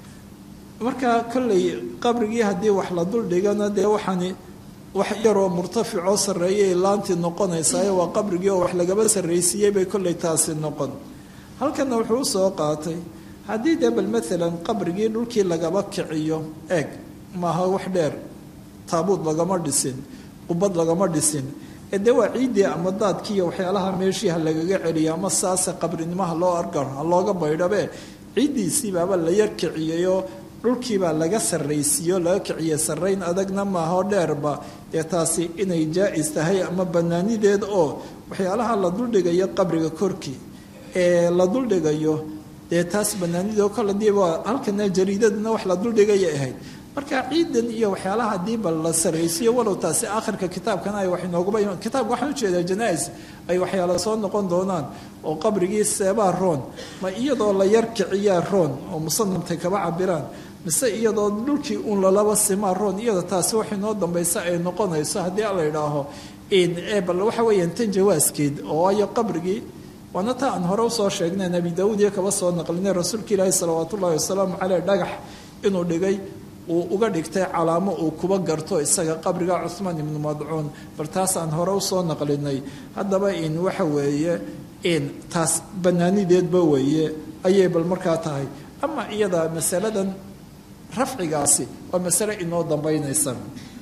marka kolley qabrigii haddii wax la dul dhigana dee waxaani wax yaroo murtaficoo sarreeyay laantii noqonaysaayo waa qabrigii oo wax lagaba sarraysiiyey bay kolley taasi noqon halkanna wuxuu usoo qaatay haddii dee bal maalan qabrigii dhulkii lagaba kiciyo eeg maaha wax dheer taabuud lagama dhisin qubad lagama dhisin ee dee waa ciiddii ama daadkii iyo waxyaalaha meeshii ha lagaga celiya ama saase qabrinimaha loo argar ha looga baydhabe ciiddiisii baaba la yar kiciyayoo dhulkiibaa laga sarraysiiyo laga kiciye sarrayn adagna maahoo dheerba ee taasi inay jaa-is tahay ama banaanideed oo waxyaalaha la duldhigayo qabriga korkii ee la duldhigayo dee taas banaanidoo kale dii waa halkana jariidadana wax la duldhigaya ahayd marka ciidan iyo waxyaalaha haddii bal la saraysiyo walow taasi aakhirka kitaabkana ay wax inooguba iman kitaabka waxaan ujeedaa janaa-is ay waxyaala soo noqon doonaan oo qabrigii seebaa roon ma iyadoo la yar kiciyaa roon oo musanamtay kaba cabiraan mise iyadoo dhulkii uun lalaba simaa roon iyada taasi wax inoo dambaysa ay noqonayso haddii la idhaaho bal waxa weeyaan tan jawaaskeed oo waayo qabrigii waana taa aan hore usoo sheegnay abi daawuud iyo kaba soo naqlinay rasuulka ilaahi salawaat ullahi wasalaamu caleyh dhagax inuu dhigay uu uga dhigtay calaamo uu kuba garto isaga qabriga cuhmaan ibnu madcuun bal taas aan hore usoo naqlinay haddaba waxa weeye taas banaanideedba weeye ayay bal markaa tahay ama iyada masaladan rafcigaasi waa masale inoo dambaynaysa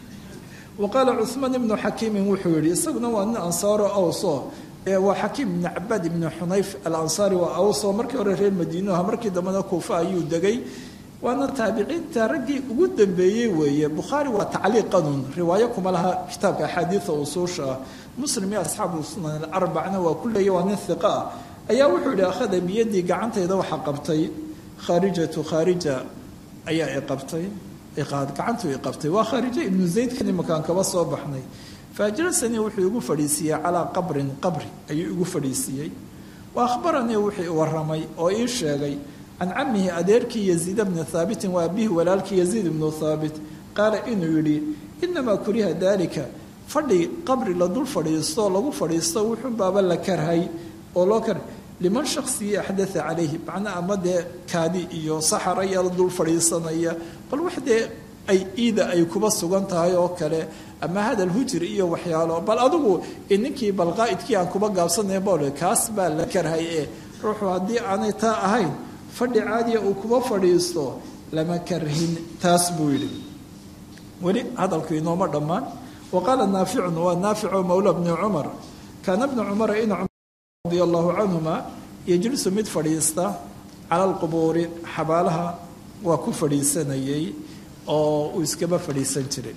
wa qaala cuhmaan ibnu xakiimin wuxuu yihi isaguna waa nin ansaaro awso waa xakiim ibnu cabaad ibnu xunayf alansaari waa awso markii hore reer madiinuha markii dambena kuufa ayuu degay waana taabiciinta raggii ugu dambeeyey weeye bukhaari waa tacliiqanun riwaayo kuma laha kitaabka axaadiida usuusha ah muslim iyo asxaabu sunan alarbacna waa ku leeya waa nin hiqa ah ayaa wuxuu yihi akhada biyadii gacantayda waxaa qabtay khaarijatu khaarija ayaa iqabtay gacantu iqabtay waa khaarija ibnu zayd kan imakaan kaba soo baxnay faajlasanii wuxuu igu fadhiisiiyey calaa qabrin qabri ayuu igu fadhiisiiyey wa akhbaranii wuxuu waramay oo ii sheegay can camihi adeerkii yaziid bni haabitin waa abihi walaalkii yaziid ibnu haabit qaala inuu yidhi inamaa kuriha daalika fadhi qabri la dul fadhiisto lagu fadhiisto wuxuun baaba la karhay oo loo karhay liman shaksigii axdaa calayhi macnaa ama dee kaadi iyo saxar ayaa la dul fadhiisanaya bal wax dee ay iida ay kuba sugan tahay oo kale ama hadal hujri iyo waxyaalo bal adigu ninkii bal qaa'idkii aan kuba gaabsanay boole kaas baa la karhay ee ruuxu haddii aanay taa ahayn fadhi caadiya uu kuba fadhiisto lama karhin taas buu yidhi weli hadalku inooma dhammaan wa qaala naaficun waa naafico mawla bni cumar kaana bnu cumara in radia allahu canhuma yejlisu mid fadhiista cala alqubuuri xabaalaha waa ku fadhiisanayay oo uu iskaba fadhiisan jiray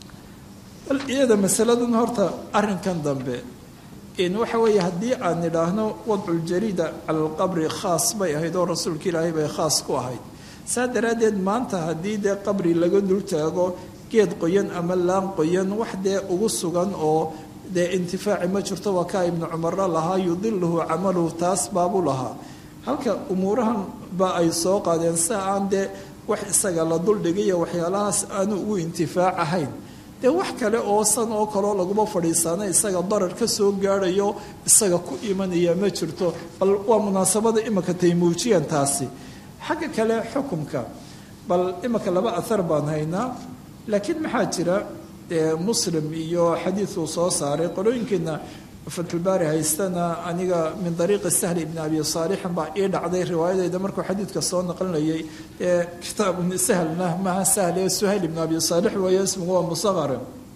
bal iyada masaladan horta arrinkan dambe waxa weeye haddii aan nidhaahno wadculjariida cala alqabri khaas bay ahayd oo rasuulka ilaahay bay khaas ku ahayd saa daraaddeed maanta haddii dee qabri laga dul taago geed qoyan ama laan qoyan wax dee ugu sugan oo dee intifaaci ma jirto waa kaa ibnu cumarra lahaa yudiluhu camaluhu taas baabuu lahaa halka umuurahan ba ay soo qaadeen si aan dee wax isaga la duldhigayo waxyaalahaas aanu ugu intifaac ahayn dee wax kale oo san oo kaloo laguma fadhiisaana isaga darar ka soo gaadhayo isaga ku imanaya ma jirto bal waa munaasabada imika tay muujiyaan taasi xagga kale xukumka bal imika laba ahar baan haynaa laakiin maxaa jira muslim iyo xadiiduu soo saaray qolooyinkeena fatxulbaari haystana aniga min dariiqi sahli ibni abi saalixin baa ii dhacday riwaayadeyda markuu xadiidka soo naqlinayay kitaab sahlna maha sahle suhayl ibn abi saalix weeye ismigu waa musaqare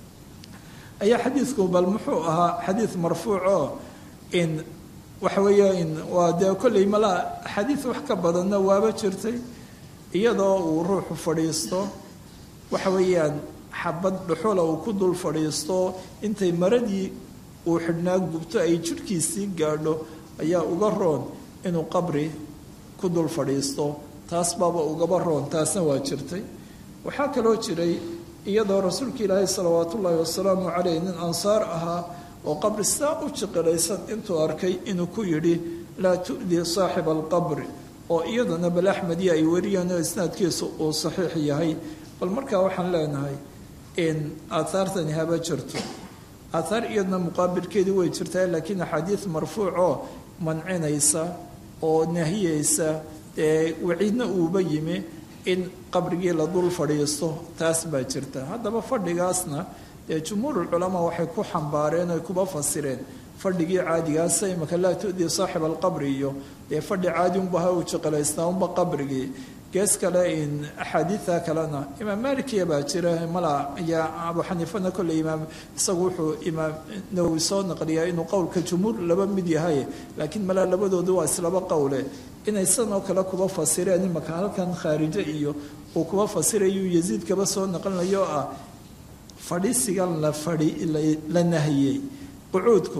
ayaa xadiidku bal muxuu ahaa xadiid marfuuco in waxa weeye waa dee kolley malaa xadiid wax ka badanna waaba jirtay iyadoo uu ruuxu fadhiisto waxa weeyaan xabad dhuxula uu ku dul fadhiisto intay maradii uu xidhnaa gubto ay jidhkiisii gaadho ayaa uga roon inuu qabri ku dul fadhiisto taas baaba ugaba roon taasna waa jirtay waxaa kaloo jiray iyadoo rasuulka ilaahay salawaat ullaahi wasalaamu caleyh nin ansaar ahaa oo qabri saa u jiqilaysan intuu arkay inuu ku yidhi laa tu'dii saaxiba alqabri oo iyadana bal axmediya ay wariyaan oo isnaadkiisu uu saxiix yahay bal markaa waxaan leenahay in aahaartani haba jirto aahaar iyadna muqaabilkeedii way jirtaa laakiin axaadiid marfuucoo mancinaysa oo nahiyeysa waciidna uuba yimi in qabrigii la dul fadhiisto taas baa jirta haddaba fadhigaasna dee jumhuurulculamaa waxay ku xambaareen oy kuba fasireen fadhigii caadigaasa imaka laa tu'dii saaxiba alqabri iyo dee fadhi caadi unba ha uu jiqilaysnaa unba qabrigii gees kale in axaadiida kalena imaam malikiya baa jira mala ayaa abu xaniifana kolley imaam isagu wuxuu imaam nawowi soo naqliyaa inuu qowlka jumhuur laba mid yahay laakiin malaa labadoodu waa islaba qowle inay sanoo kale kuba fasireen imaka halkan khaarijo iyo uu kuba fasirayuu yaziid kaba soo naqlinayo ah fadhiisigan la nahiyey qucuudku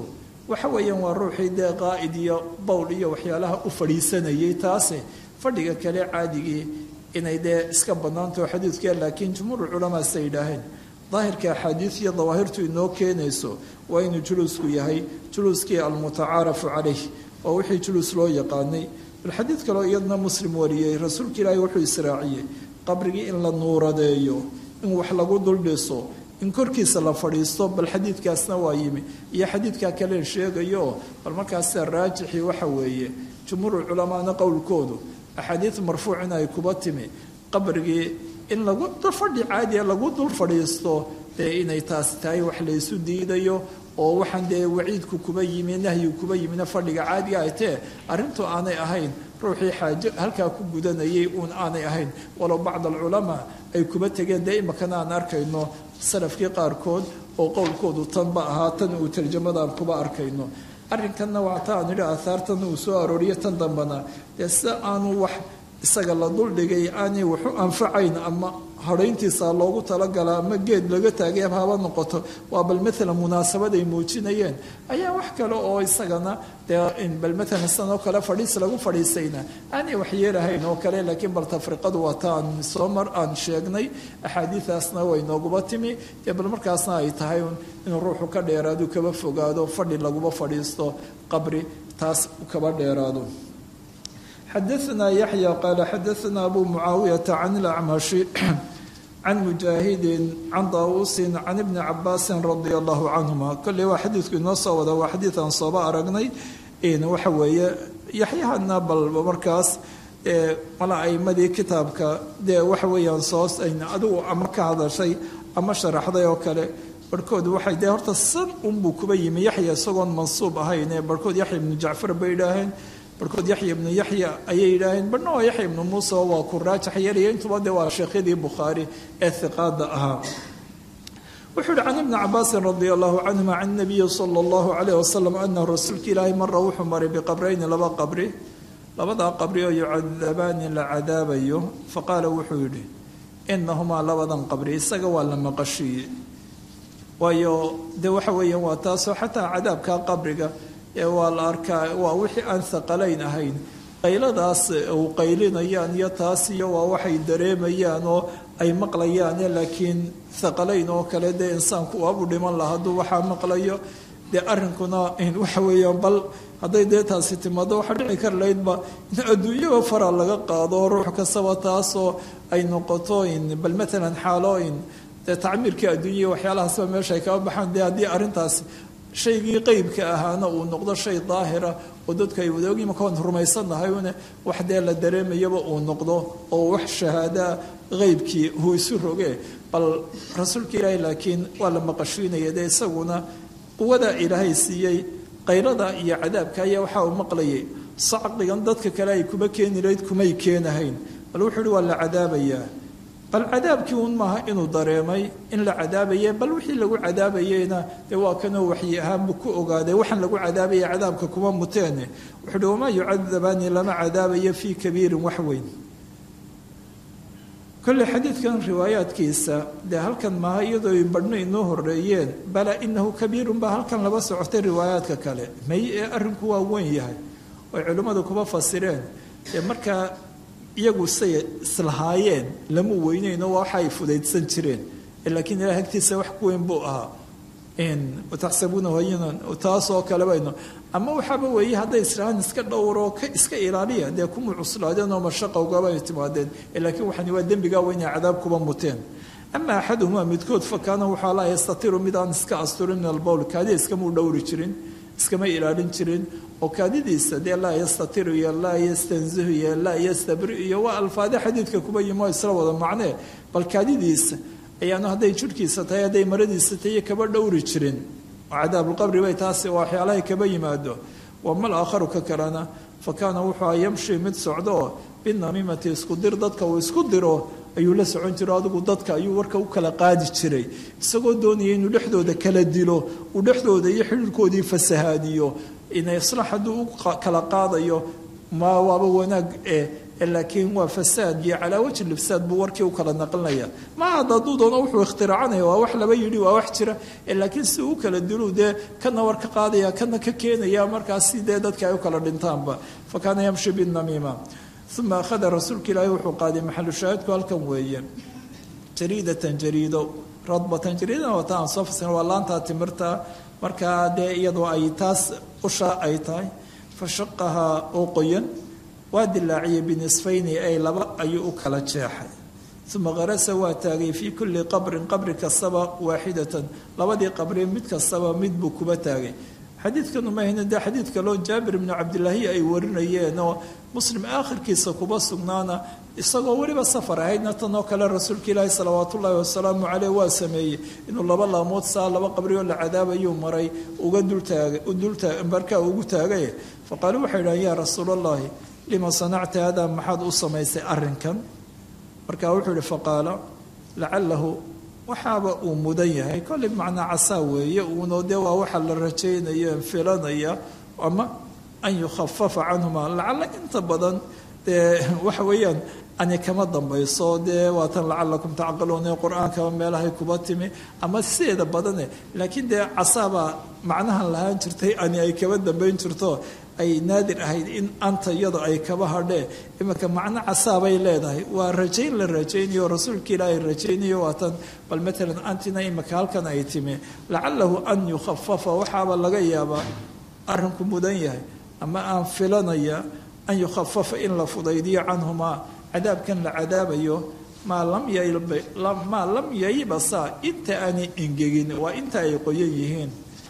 waxa weeyaan waa ruuxii dee qaa'id iyo bowl iyo waxyaalaha u fadhiisanayay taase fadhiga kale caadigii inay dee iska bannaantaho xadiidka laakiin jumhuur culamaa say yidhaaheen daahirka axaadiid iyo dawaahirtu inoo keenayso waa inuu juluusku yahay juluuskii almutacaarafu calayh oo wixii juluus loo yaqaanay balxadiid kaleo iyadna muslim wariyey rasuulka ilaahi wuxuu israaciyey qabrigii in la nuuradeeyo in wax lagu duldhiso in korkiisa la fadhiisto bal xadiidkaasna waa yimi iyo xadiidkaa kaleen sheegayo bal markaasa raajixii waxa weeye jumhuur culamaana qowlkoodu axaadiid marfuuc in ay kuba timi qabrigii in lagu fadhi caadiya lagu dul fadhiisto dee inay taasi tahay wax laysu diidayo oo waxaan dee waciidku kuba yimi nahyigu kuba yimina fadhiga caadiga ay tee arrintu aanay ahayn ruuxii xaajo halkaa ku gudanayay uun aanay ahayn walow bacd alculamaa ay kuba tegeen dee imakana aan arkayno salafkii qaarkood oo qowlkoodu tanba ahaa tan uu tarjamadaan kuba arkayno arrinkanna waa ta aan idhi aahaartan uu soo arooriyo tan dambana dee sida aanu wax isaga la duldhigay aanay waxu anfacayn ama hadhayntiisa loogu talagalaa ama geed laga taagay haba noqoto waa bal maalan munaasabad ay muujinayeen ayaa wax kale oo isagana dee bal maalan sidan oo kale fadhiis lagu fadhiisayna aanay waxyeelahayn oo kale laakiin bal tafriqadu waa ta aan soo mar aan sheegnay axaadiidaasna way nooguba timi dee bal markaasna ay tahay inuu ruuxu ka dheeraado kaba fogaado fadhi laguba fadhiisto qabri taas kaba dheeraado xadaثna yaحyى qaala xadaثna abu mucaawiyaةa can اlacmashi can mujaahidi can daawusi can ibni cabaasi radia allahu canhuma kolley waa xadiidku inoo soo wada waa xadiid aan sooba aragnay waxa weeye yaxyahana bal markaas mala aimadii kitaabka dee waxa weeyaan soos adigu ama ka hadashay ama sharaxday oo kale barhkood waxay dee horta san unbuu kuba yimi yaxya isagoon mansuub ahayn barhkood yaxya ibnu jacfar bay idhaaheen barkood yaxya ibnu yaxya ayay yidhaaheen barhna waa yaxya ibnu muusa waa ku raajax yeelaya intuba dee waa sheekhyadii bukhaari ee hiqaada ahaa wuxuu yihi can ibni cabaasin radia allahu canhuma can nabiyi sala allahu calayh wasalam anahu rasuulka ilaahay mara wuxuu maray biqabrayni laba qabri labadaa qabri oo yucadabaani la cadaabayo faqaala wuxuu yidhi inahumaa labadan qabri isaga waa la maqashiiye waayo dee waxa weeyaan waa taasoo xataa cadaabkaa qabriga waa la arkaa waa wixii aan haqalayn ahayn qayladaas u qaylinayaan iyo taas iyo waa waxay dareemayaan oo ay maqlayaane laakiin haqalayn oo kale dee insaanku waabu dhiman laha hadduu waxaa maqlayo dee arrinkuna waxa weeyaan bal hadday dee taasi timaado waxaa dhici kar laydba in adduunyaba fara laga qaado ruux kastaba taasoo ay noqoto bal maalan xaalooyin dee tacmiirkii adduunya waxyaalahaasba meesha ay kaba baxaan dee haddii arrintaasi shaygii qeybka ahaana uu noqdo shay daahira oo dadku ay wadaogii makaan rumaysannahay une wax dee la dareemayaba uu noqdo oo wax shahaadaa qeybkii huu isu roge bal rasuulka ilaahay laakiin waa la maqashiinaya dee isaguna quwadaa ilaahay siiyey qaylada iyo cadaabka ayaa waxaa uu maqlayay sacqigan dadka kale ay kuma keeni lahayd kumay keenahayn bal wuxuu uhi waa la cadaabayaa bal cadaabkii un maaha inuu dareemay in la cadaabaye bal wixii lagu cadaabayeyna dee waa kanoo waxyi ahaanbu ku ogaaday waxaan lagu cadaabaya cadaabka kuma muteene wuxuu uhi wamaa yucadabaani lama cadaabayo fii kabiirin wax weyn kolley xadiidkan riwaayaadkiisa dee halkan maaha iyadoo badhno inoo horeeyeen balaa inahu kabiirun baa halkan laba socotay riwaayaadka kale may ee arrinku waa weyn yahay oy culimmadu kuba fasireen dee markaa iyagu say islahaayeen lama weyneyno waa waxa ay fudaydsan jireen laakiin ilaah agtiisa wax ku weyn buu ahaa wataxsabuunahu hayinan taasoo kale bayno ama waxaaba weeye hadday israahaan iska dhowroo iska ilaaliya dee kuma cuslaadeen oo mashaqa ugaba timaadeen laakiin waxani waa dembigaa weynay cadaab kuba muteen ama axaduhumaa midkood fakaana waxaa laa yastatiru mid aan iska asturin min albowl kaadiya iskamau dhowri jirin iskama ilaalin jirin oo kaadidiisa dee laa yastatiru iyo laa yastanzihu iyo laa yastabri iyo waa alfaade xadiidka kuba yimo isla wada macnee bal kaadidiisa ayaanu hadday jirhkiisa tahay hadday maradiisa tahay kaba dhowri jirin oo cadaabulqabri bay taasi waxyaalahay kaba yimaado wamal aakharu ka kalena fa kaana wuxuu yamshi mid socdooo binamiimati isku dir dadka uu isku diro ayuu la socon jiro adigu dadka ayuu warka u kala qaadi jiray isagoo doonaya inuu dhexdooda kala dilo uu dhexdooda iyo xidhiirkoodii fasahaadiyo inay islaax hadduu u kala qaadayo ma waaba wanaag laakiin waa fasaad iyo calaa wajhi lifsaad buu warkii u kala naqlinaya ma hadda hadduu doono wuxuu ikhtiracanaya waa wax laba yidhi waa wax jira laakiin si u kala dulu dee kana war ka qaadaya kana ka keenaya markaas si dee dadka ay u kala dhintaanba fakaana yamshi binamiima uma akhada rasuulka ilaahi wuxuu qaaday maxalu shaahidku halkan weeye jariidatan jariido radbatan jariidana wata aan soo fasirna waa laantaa timirta markaa dee iyadoo ay taas usha ay tahay fashaqahaa oo qoyan waa dilaaciyey binisfayni ay laba ayuu u kala jeexay uma qarasa waa taagay fii kulli qabrin qabri kastaba waaxidatan labadii qabri mid kastaba mid buu kuba taagay xadiidkanu mahayna dee xadiid kaloo jaabir ibnu cabdilaahi ay warinayeen oo muslim aakhirkiisa kuba sugnaana isagoo weliba safar ahaydna tan oo kale rasuulka ilaahi salawaatu ullaahi wasalaamu caleyh waa sameeyey inuu laba laamood saa laba qabri oo la cadaabayuu maray uga markaa ugu taagay faqaaluu waxay idhahan yaa rasuulallaahi lima sanacta hada maxaad u samaysay arrinkan markaa wuxuu ihi faqaala lacalahu waxaaba uu mudan yahay kolley macnaa casaa weeye uunoo dee waa waxa la rajaynaya filanaya ama an yukhafafa canhuma lacalla inta badan dee waxa weeyaan ani kama dambayso dee waatan lacalakum tacqiluun ee qur-aankaba meelahay kuba timi ama sideeda badane laakiin dee casaabaa macnahan lahaan jirtay ani ay kaba dambayn jirto ay naadir ahayd in anta iyado ay kaba hadhee iminka macno casaabay leedahay waa rajayn la rajaynayo rasuulka ilaahay rajaynayo waatan bal maalan antina iminka halkan ay timi lacalahu an yukhafafa waxaaba laga yaabaa arrinku mudan yahay ama aan filanaya an yukhafafa in la fudaydiyo canhumaa cadaabkan la cadaabayo maa lam yaybasa inta aanay engegin waa inta ay qoyan yihiin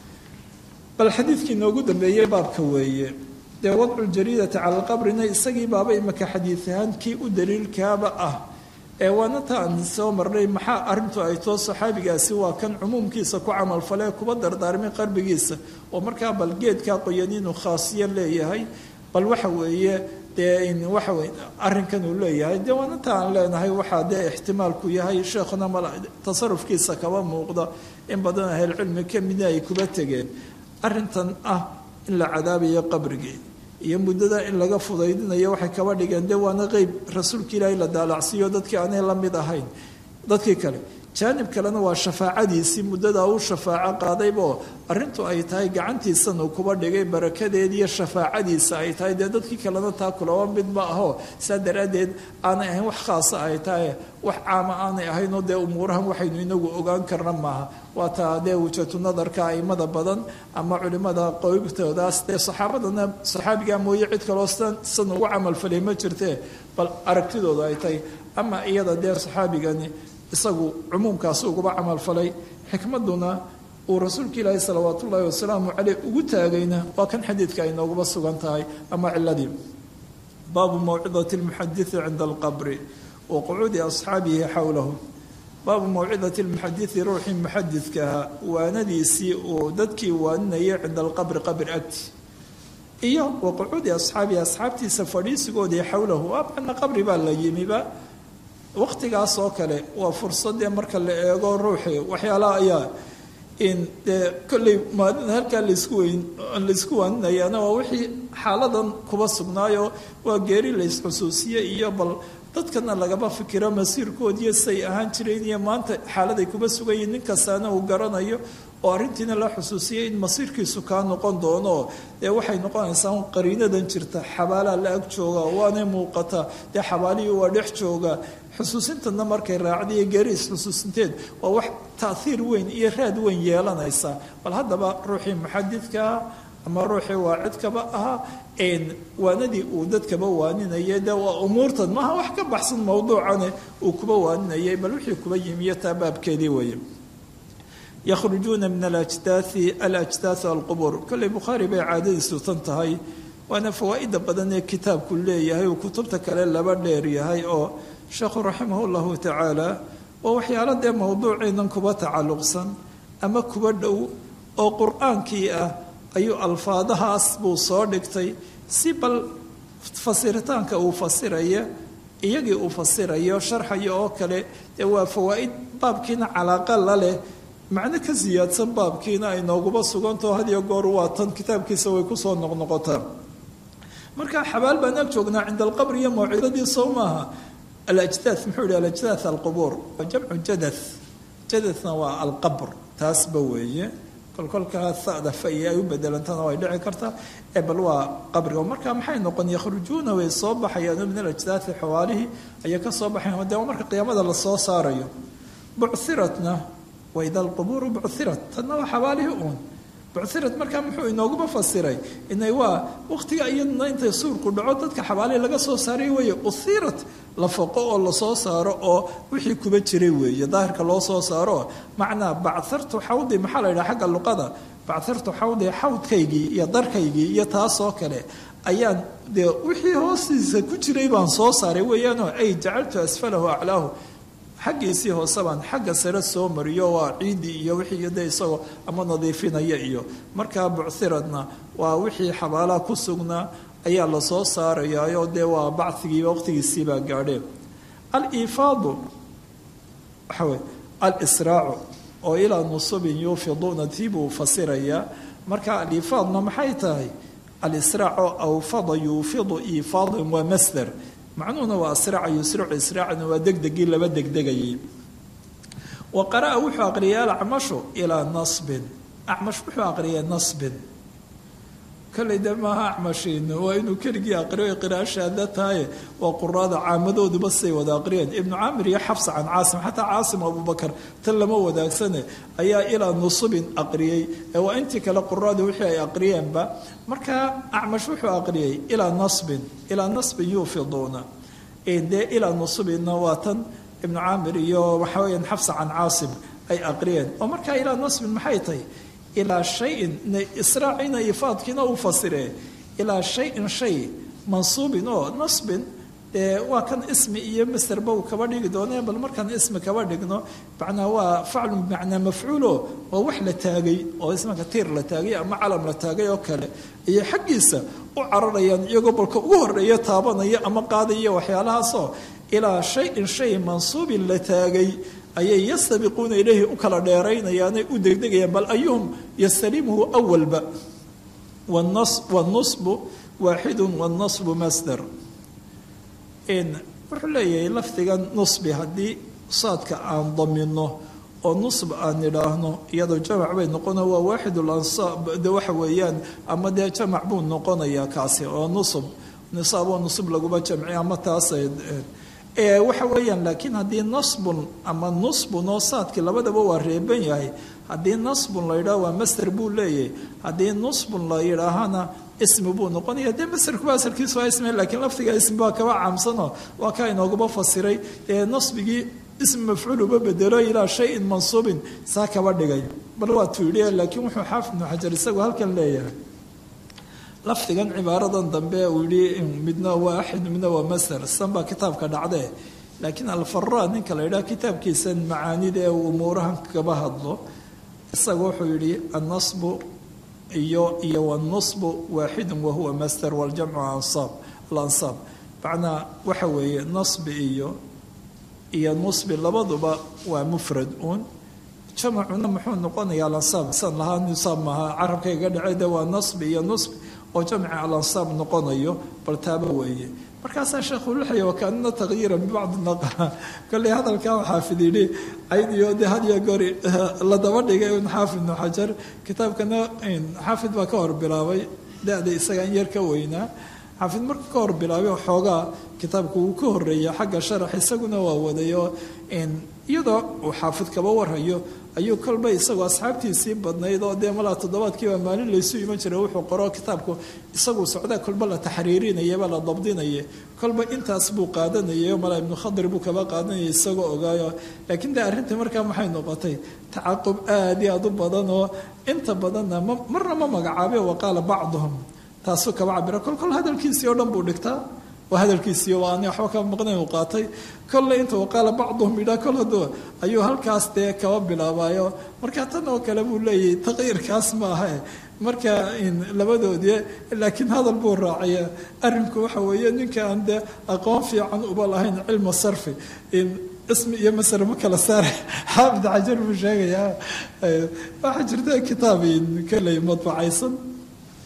bal xadiidkii inoogu dambeeyey baabka weeye dee wadcu ljariidati cala alqabrina isagii baaba imaka xadiid ahaan kii u daliilkaaba ah ee waana ta aan soo marnay maxaa arrintu ay too saxaabigaasi waa kan cumuumkiisa ku camalfalee kuba dardaarmay qarbigiisa oo markaa bal geedkaa qoyan inuu khaasiyo leeyahay bal waxa weeye dee waxa weye arrinkan uu leeyahay dee waana ta aan leenahay waxaa dee ixtimaalku yahay sheekhuna tasarufkiisa kaba muuqda in badan ahlcilmi ka mida ay kuba tegeen arrintan ah in la cadaabayo qabrigii iyo muddada in laga fudaydinayo waxay kaba dhigeen dee waana qeyb rasuulka ilaahay la daalacsiiyo dadkii aanay la mid ahayn dadkii kale jaanib kalena waa shafaacadiisii muddadaa uu shafaaco qaadaybo arrintu ay tahay gacantiisan uu kuba dhigay barakadeed iyo shafaacadiisa ay tahay dee dadkii kalena taa kulaba mid ma aho saa daraaddeed aanay ahayn wax khaasa ay tahay wax caama aanay ahaynoo dee umuurahan waxaynu inagu ogaan karna maaha waa taa dee wujatu nadarka aimada badan ama culimada qoybtoodaas dee saxaabadana saxaabigaa mooye cid kaloo san ugu camalfalay ma jirtee bal aragtidooda ay tahay ama iyada dee saxaabigani isagu cumuumkaas uguba camalfalay xikmaduna uu rasuulka ilaahi salawaat ullaahi wasalaamu caleyh ugu taagayna waa kan xadiidka ay nooguba sugan tahay ama ciladii baabu mawcidati lmuxadii cinda alqabri wa qucuudi asxaabihi xowlahu baabu mawcidati lmuxadii ruuxii muxadidkaha waanadiisii uu dadkii waaninayay cinda alqabri qabr agti iyo wa qucuudi asxaabihi asxaabtiisa fadhiisigoodii xowlahu abcana qabri baa la yimiba waqtigaas oo kale waa fursadee marka la eego ruuxii waxyaalaha ayaa in dee kolley maalin halkaa laysku waaninayana waa wixii xaaladan kuba sugnaayo waa geeri laysxusuusiye iyo bal dadkana lagaba fikiro masiirkoodiiyo say ahaan jireen iyo maanta xaaladay kuba sugayiin nin kastaana uu garanayo oo arrintiina la xusuusiyay in masiirkiisu kaa noqon doono dee waxay noqonaysaa qariinadan jirta xabaalaa la ag jooga waanay muuqata dee xabaalihii waa dhex jooga xusuusintana markay raacdaiyo geeri isxusuusinteed waa wax taahiir weyn iyo raad weyn yeelanaysa bal haddaba ruuxii muxadidkaa ama ruuxii waacidkaba ahaa waanadii uu dadkaba waaninayay de waa umuurtan maaha wax ka baxsan mowduucane uu kuba waaninayay bal wixii kuba yimiyo taa baabkeedii weeye yakhrujuuna min alajdaai alqubur kolley bukhaari bay caadadiisu tan tahay waana fawaa'ida badan ee kitaabku leeyahay uu kutubta kale laba dheer yahay oo sheekhu raximah llahu tacaala waa waxyaalo dee mowduuciinan kuba tacalluqsan ama kuba dhow oo qur-aankii ah ayuu alfaadahaas buu soo dhigtay si bal fasiritaanka uu fasiraya iyagii uu fasirayo sharxayo oo kale dee waa fawaa'id baabkiina calaaqa la leh macno ka siyaadsan baabkiina ay nooguba sugantaho had iyo goor waa tan kitaabkiisa way kusoo noqnoqotaa marka xabaal baan ag joognaa cinda alqabr iyo mawcidadii soo maaha alajdaad muxuu yihi alajdaad alqubuur waa jamcu jadath jadathna waa alqabr taasba weeye kolkolkaa sada fay ay u bedelantana way dhici kartaa bal waa qabriga marka maxay noqon yakhrujuuna way soo baxayaan min alajdaad xawaalihii ayay ka soo baxayaan dee marka qiyaamada la soo saarayo bucthiratna waida alqubuuru bucthirat tanna waa xawaalihii uun bucthirat markaa muxuu inooguba fasiray inay waa waqtiga iyadna intay suurku dhaco dadka xabaalihi laga soo saaray weeye uthirat la foqo oo lasoo saaro oo wixii kuba jiray weeye daahirka loo soo saaro macnaa bachartu xawdi maxaa la yidhaha xagga luqada bachartu xawdi xawdkaygii iyo darkaygii iyo taasoo kale ayaan dee wixii hoostiisa ku jiray baan soo saaray weeyaanoo ay jacaltu asfalahu aclaahu xaggiisii hoose baan xagga sare soo mariyo waa ciidii iyo wixii de isagoo ama nadiifinaya iyo markaa bucthiradna waa wixii xabaalaha ku sugnaa ayaa lasoo saarayaayoo dee waa bacigii waqtigiisiibaa gaadheen alifaadu waxa wey alisraacu oo ilaa nusubin yuufiduuna tii buu fasirayaa marka alifaadna maxay tahay alisraaco awfada yuufidu ifaadin waa masder macnuhuna waa asraca yusricu israacna waa degdegii laba degdegayay wa qara'a wuxuu aqriyay alacmashu ilaa nasbin acmash wuxuu aqriyay nasbin kalley de maaha acmashiin waa inuu keligii aqriyo qira'a shaada tahaye waa quraada caamadooduba say wada aqriyeen ibnu caamir iyo xafsa can caasim xataa caasim abubakar tan lama wadaagsane ayaa ilaa nusubin aqriyey waa intii kale quraada wixii ay aqriyeenba markaa acmash wuxuu aqriyey ilaa nasbin yuufiduuna dee ilaa nusubinna waa tan ibnu caamir iyo waxaa weyaan xafsa can caasim ay aqriyeen oo markaa ilaa nasbin maxay tahay ilaa shayin israacina ifaadkiina uu fasiree ilaa shayin shay mansuubin oo nasbin waa kan ismi iyo masderba uu kaba dhigi doone bal markaan ismi kaba dhigno macnaa waa faclu bimacnaa mafcuulo waa wax la taagay oo ismanka tiir la taagay ama calam la taagay oo kale ayay xaggiisa u cararayaan iyagoo balka ugu horeeya taabanaya ama qaadaya waxyaalahaasoo ilaa shayin shay mansuubin la taagay ayay yastabiquuna ilayhi u kala dheeraynayaanay u degdegayaan bal ayuhum yastalimuhu awalba wanusbu waaxidu wanasbu masder wuxuu leeyahay lafdigan nusbi haddii saadka aan damino oo nusb aan idhaahno iyadoo jamac bay noqona waa waaxid lansaab de waxa weeyaan ama dee jamac buu noqonayaa kaasi oo nusb nisaab oo nusub laguma jamci ama taasay waxa weeyaan laakiin haddii nasbun ama nusbun oo saadkii labadaba waa reeban yahay haddii nasbun la yidhaah waa masder buu leeyahay haddii nusbun la yidhaahana ismi buu noqonaya dee masderkuba asalkiisu waa ismi lakiin lafdiga ismi baa kaba caamsanoo waa kaa inooguba fasiray nasbigii ismi mafcuul uba bedelo ilaa shayin mansuubin saa kaba dhigay bal waa tuidhiya laakiin wuxuu xaafid ibnu xajar isagu halkan leeyahay lafdigan cibaaradan dambe uu yihi midna waa axid midna waa masder san baa kitaabka dhacdee laakiin alfaraa ninka la yidhaha kitaabkiisan macaanida ee uu umuurahan kaba hadlo isaga wuxuu yihi annasbu iyo wanusbu waaxidun wahuwa masder waljamcu alansaab macnaa waxa weeye nasbi iyo nusbi labaduba waa mufrad uun jamacuna muxuu noqonayaa alansaab san lahaa nisaab maaha carabkayga dhacay de waa nasbi iyo nusbi oo jamci alansaab noqonayo bal taaba weeye markaasaa sheekhu lixya wakaanina takyiira bibacdi naqla kolley hadalkaa xaafid yidhi cayd iyo de had iyo goor la daba dhigay un xaafid ibnu xajar kitaabkana xaafid baa ka hor bilaabay da-da isaga in yar ka weynaa xaafid marka ka hor bilaabay xoogaa kitaabku uu ka horeeya xagga sharax isaguna waa wadayo iyadoo uu xaafid kaba warhayo ayuu kolba isagoo asxaabtiisii badnayd oo dee malaa toddobaadkiiba maalin laysu iman jiray wuxuu qoro kitaabku isaguu socdaa kolba la taxriirinayaba la dabdinaya kolba intaas buu qaadanayay malaa ibnu khadir buu kaba qaadanayay isagoo ogaayo laakiin de arrintii markaa maxay noqotay tacaqub aad iyo aad u badan oo inta badanna marna ma magacaabe waqaala bacduhum taasuu kaba cabira kolkol hadalkiisii oo dhan buu dhigtaa waa hadalkiisii waa ani waxba kaba maqnayn uu qaatay kolle inta waqaala bacduhum yidhaa kol hadoo ayuu halkaas dee kaba bilaabayo marka tan oo kale buu leeyahay taqyiirkaas ma aha marka labadoodii laakiin hadal buu raacaya arrinku waxa weeye ninka aan dee aqoon fiican uba lahayn cilmu sarfi ismi iyo masar ma kala saara xaafid xajar buu sheegayaa waxaa jirta kitaab kaley madbacaysan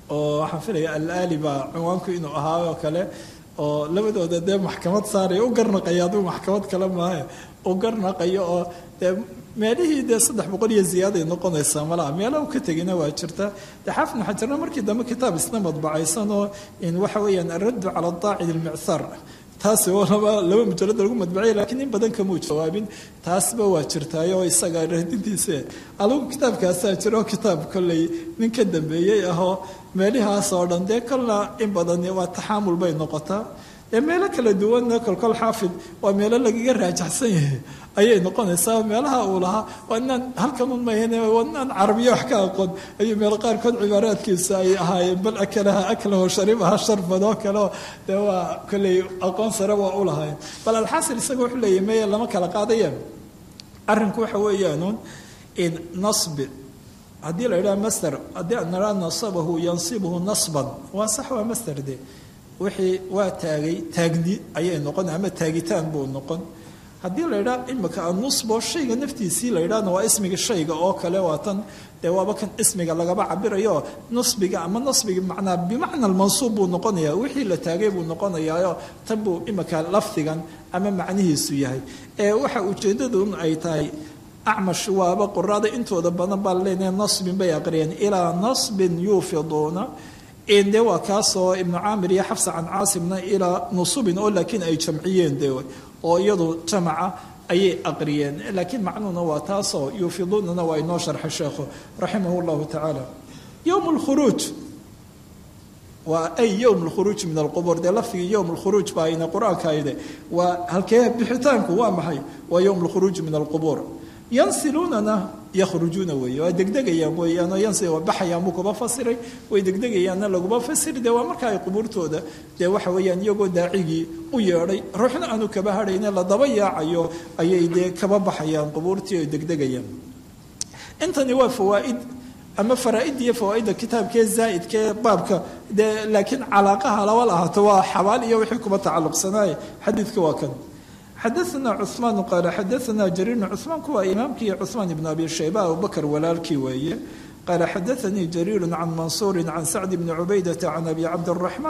oo waxaan filaya alaali baa cinwaanku inuu ahaa oo kale oo labadooda dee maxkamad saaraya u garnaqaya aduu maxkamad kale maahe u garnaqayo oo dee meelihii dee 300 iyo ziyaaday noqonaysaa malaha meelaha ka tegina waa jirta dee xaafid xajarna markii dambe kitaab isna madbacaysan oo in waxa weeyaan arraddu cala daacid almu'thar taas oo laba mujallad lagu madbacay laakiin in badan kama jawaabin taasba waa jirtay oo isaga raadintiisa alagu kitaabkaas jiro kitaab kulay nin ka dambeeyay ah meelahaas oo dhan dee kala in badan waa taxamul bay noqotaa meelo kala duwan kol xaafid waa meelo lagaga raajaxsan yahay ayay noqonaysaa meelaha uu lahaa waan halkan ma yahay waan carabiyo wax ka aqoon ay meel qaar kood cibaaraadkiisa ay ahaayeen bal akalaha sharibaha sharbado kale waa kulay aqoon sare waa u lahayn bal alxasil isagu wuxuu leeyahay lama kala qaadayeen arrinku waxa weeyaan in nasb hadii la yiraahdo masdar hadii aan nara nasabahu yansibuhu nasban waa sax waa masdar de wixii waa taagni ayay noqon ama taagitaan buu noqon hadii la yiraahdo imka an-nusbo shayga naftiisii la yiraahdo waa ismiga shayga oo kale waatan dee waaba kan ismiga lagaba cabirayo nusbiga ama nasbiga macnaa bimacna al-mansub buu noqonayaa wixii la taagay buu noqonayaa tan buu imka lafdigan ama macnihiisu yahay waxa ujeedadu ay tahay أعمش وابقراد انتو دبنا بالين نصب بيقرين إلى نصب يوفضون إن دوا كاسو ابن عامر يحفظ عن عاصمنا إلى نصب أو لكن أي جمعيين دوا أو يضو جمعة أي أقريين لكن معنونا واتاسو يوفضون نوى شرح الشيخ رحمه الله تعالى يوم الخروج وأي يوم الخروج من القبور ده لفظ يوم الخروج باين قرآن كايده وهل كيف بحتانك وامحي ويوم الخروج من القبور ينسلوننا يخرجون ويدقدقيان ويانا ينسي وبحيا مكو بفسري ويدقدقيان لو بفسر ده ومركاي قبورتودا ده waxa weeyaan iyago daacigi u yeeray ruuxna aanu kaba harayna la daba yaacayo ayay de kaba baxayaan qubuurtii ay degdegayaan intani waa fawaa'id ama faraa'id iyo fawaa'id kitaabka zaa'idka baabka laakiin calaaqaha la walaha waa xawaal iyo wixii kuba tacalluqsanay xadiidka waa kan حدثنا عثمان قال حدثنا جرير عثمان كوا إمامك عثمان بن أبي شيبة أبو بكر ولالكي ويه قال حدثني جرير عن منصور عن سعد بن عبيدة عن أبي عبد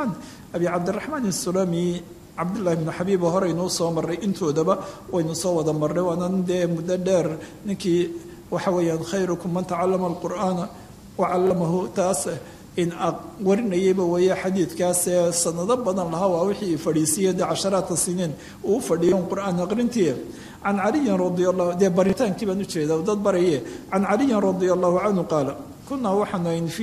الرحمن السلمي عبد الله بن حبيب وهري نوصو مري انتو دبا وينصو ودمر وانا ندي مددر نكي وحويا خيركم من تعلم القرآن وعلمه تاسه إن ورنيبه ويا حديث كاس سنة بدن لها ووحي فريسية 10 سنين وفريون قرآن قرنتيه عن علي رضي الله ده بريتان كيف نشهد وضد بريه عن علي رضي الله عنه قال كنا وحنين في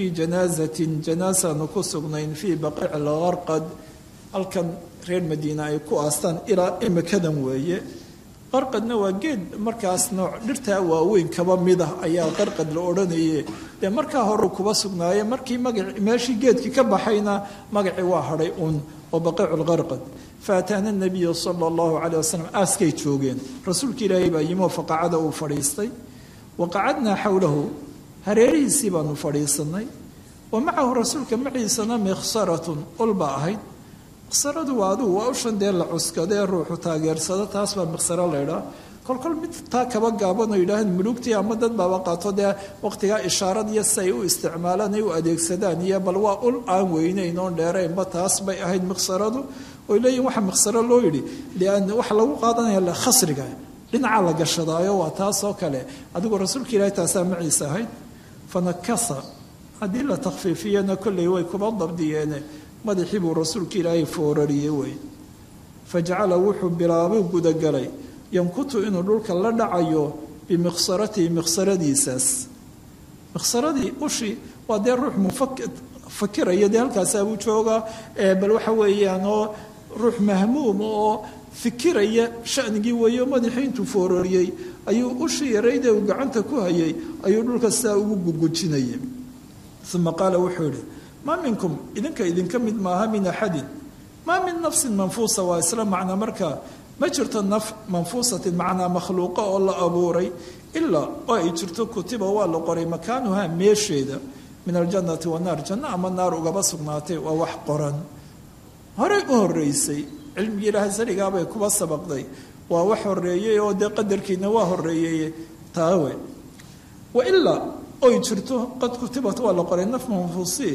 جنازة نكسرين في بقيع الغرقد الكن غير مدينة يكو أصلا إلى إما كذا ويا qarqadna waa geed markaas nooc dhirta waaweyn kaba mid ah ayaa qarqad la oranayay de marka hore kuba sugnaayay markii magac meeshii geedkii ka baxayna magaci waa haray oo baqiicul qarqad faatana nabiy sallallahu alayhi wasallam askay joogeen rasuulka ilaahay baa yimo faqacada uu fadhiistay waqacadna hawlahu hareerihiisii baanu fadhiisanay ومعه رسولك معيسنا مخسرة قلبا أهيد مخسرة وادو وأوشن دير لعسكا دير روحو تاقير سادة تاسبا مخسرة ليلا كل مد تاكبا قابنا يلاهن ملوكتي أمدد بابقاتو دير وقتها إشارة دي السيئو استعمالا نيو أديك سدانية بل وقل آن وينينون ديرين بتاسبا أهيد مخسرة وإليه وحا مخسرة لويلي لأن وحلو قادنا يلا خسرقا لنا على قشدايا وتاسو كله أدوك رسولك إلهي تاسا معيسا هيد فنكسر أدلة تخفيفية كل يوم كبضب ديانة ماذا يحب رسولك إلهي فورري وي فجعل وحب بلابه قدقلي يمكت إنه لولك الله دعيو بمخسرته مخسرة دي ساس مخسرة دي أشي ودي الروح فكرة يدي هلك سابو شوغا بل وحوي أنه روح مهموم فكرة شأنجي ويوم ماذا حين تفورري أيو أشي يريده وقعنت كوهي أيو لولك سابو قدقلتيني ثم قال وحوري ما منكم إذن كمد ماها من أحد ما من نفس منفوسة وإسلام معنا مركا ما جرت النف منفوسة معنا مخلوقة والله أبوري إلا أي جرت كتب والله قري مكانها ميشيدة من الجنة والنار جنة أما النار وقبسقناته ووحقرا هرئه الرئيسي علم جيرها سري قابل كبا سبق دي ووحو الرئيي ودي قدر كي نواه الرئيي تاوي وإلا أي جرته قد كتبت ولا قري نف منفوسي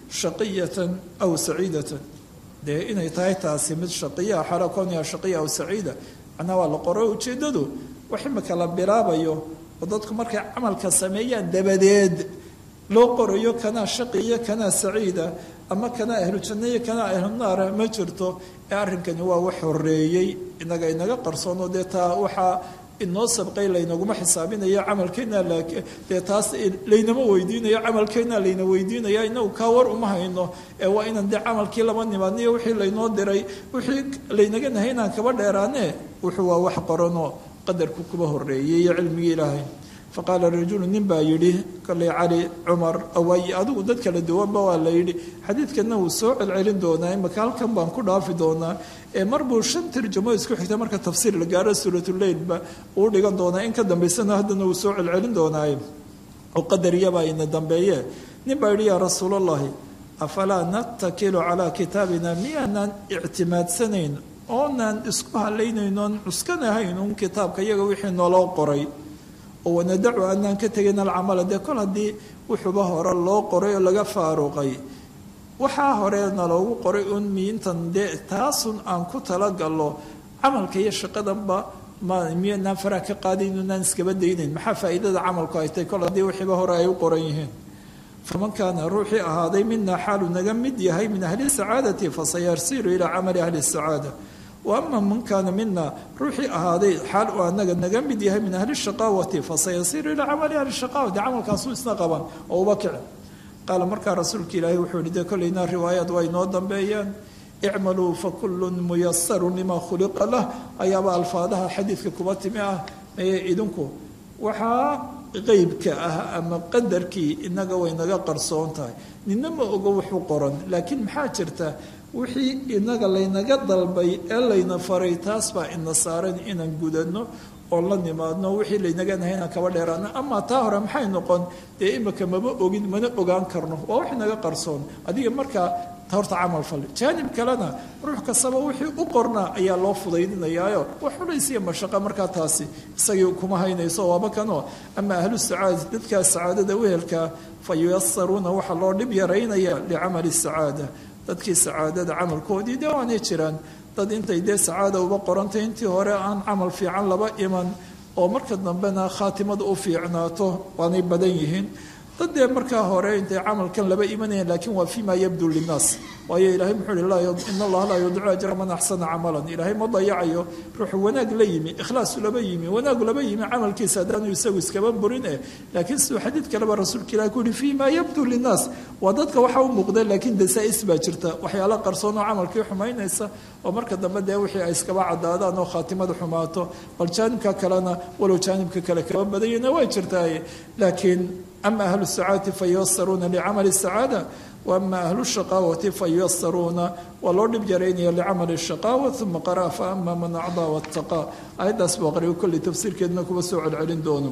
shaqiyatan aw saciidatan dee inay tahay taasi mid shaqiya xaala kowniha shaqiya aw saciida macnaa waa la qoro ujeeddadu wax imika la bilaabayo oo dadku markay camalka sameeyaan dabadeed loo qorayo kanaa shaqiya kanaa saciida ama kanaa ahlu jannayo kanaa ahlu naara ma jirto ee arrinkani waa wax horeeyey inaga qarsoono dee taa waxaa inoo sabqay laynaguma xisaabinayo camalkeena dee taas laynama weydiinayo camalkeena layna weydiinaya inagu kaa war uma hayno ee waa inaan dee camalkii lama nimaadniyo wixii laynoo diray wixii laynaga nahay inaan kaba dheeraane wuxuu waa wax qorano qadarku kuba horeeyey iyo cilmigii ilaahay faqaala rajulu nin baa yidhi kolley cali cumar awaayi adigu dad kala duwanba waa la yidhi xadiidkana wuu soo celcelin doonaa imaka halkan baan ku dhaafi doonaa ee mar buu 5 tarjamo isku xigta marka tafsiir la gaaro suuratuleylba uu dhigan doonaa in ka dambaysana haddana wuu soo celcelin doonaa oo qadariyaba ina dambeeye nin baa yidhi yaa rasuulallahi afalaa nattakilu calaa kitaabina miyaanan ictimaadsanayn oonaan isku halaynaynoon cuskanahayn un kitaabka iyaga wixii nooloo qoray oo wanadacu anaan ka tegin alcamala dee kol haddii wuxuuba hore loo qoray oo laga faaruqay waxaa horeena loogu qoray un miintan dee taasun aan ku talagallo camalka iyo shaqadanba miyanaan faraha ka qaadayn inaan iskaba daynayn maxaa faa'iidada camalku ay tahay kol haddii wixiiba hore ay u qoran yihiin faman kaana ruuxii ahaaday minaa xaalu naga mid yahay min ahli sacaadati fasayarsiru ilaa camali ahli sacaada وأما من كان منا روحي هذا حال وأنا نجمد يهم من أهل الشقاوة فسيصير إلى عمل أهل الشقاوة عمل كاسوس نقبا أو بكر قال مركا رسولك إلهي وحولي ده كلنا روايات وينوضا بيان اعملوا فكل ميسر لما خلق له أيابا الفاظها حديث كبات مئة إذنكو وحا غيبك أما قدرك إنك وإنك قرصون تاي ننما أقوح قرن لكن محاجرته wixii inaga laynaga dalbay ee layna faray taas baa ina saaran inaan gudano oo la nimaadno wixii laynaga nahay inaan kaba dheeraano ama taa hore maxay noqon dee imika maba ogin mana ogaan karno waa wax inaga qarsoon adiga markaa horta camal fal jaanib kalena ruux kastaba wixii u qornaa ayaa loo fudaydinayaayo wax xulaysiya mashaqo markaa taasi isagii kuma haynayso waaba kanoo ama ahlu sacaada dadkaa sacaadada wehelka fa yuyasaruuna waxa loo dhib yaraynaya licamali sacaada dadkii sacaadada camalkoodii dee waanay jiraan dad intay dee sacaada uba qorantay intii hore aan camal fiican laba iman oo marka dambena khaatimada u fiicnaato waanay badan yihiin dad dee markaa hore intay camalkan laba imanayeen laakiin waa fima yabdu linnaas waayo ilaahay muxuu ihi in allaha laa yudiicu ajra man axsana camalan ilaahay ma dayacayo ruuxu wanaag la yimi ikhlaasu laba yimi wanaagu laba yimi camalkiisa haddaanu isagu iskaba burin laakiin siduu xadiid kaleba rasuulka ilahi ku yihi fima yabdu linnaas waa dadka waxa u muuqda laakiin dasaa'is baa jirta waxyaala qarsoon oo camalkii xumaynaysa oo marka dambe dee wixii ay iskaba cadaadaan oo khaatimada xumaato bal jaanibka kalena walow jaanibka kale kaba badayana way jirtaa laakiin أما أهل السعادة فييسرون لعمل السعادة وأما أهل الشقاوة فييسرون واللورد بجرين لعمل الشقاوة ثم قرأ فأما من أعضى واتقى أيضا أسبق كل تفسير كأنك بسوع العلن دونه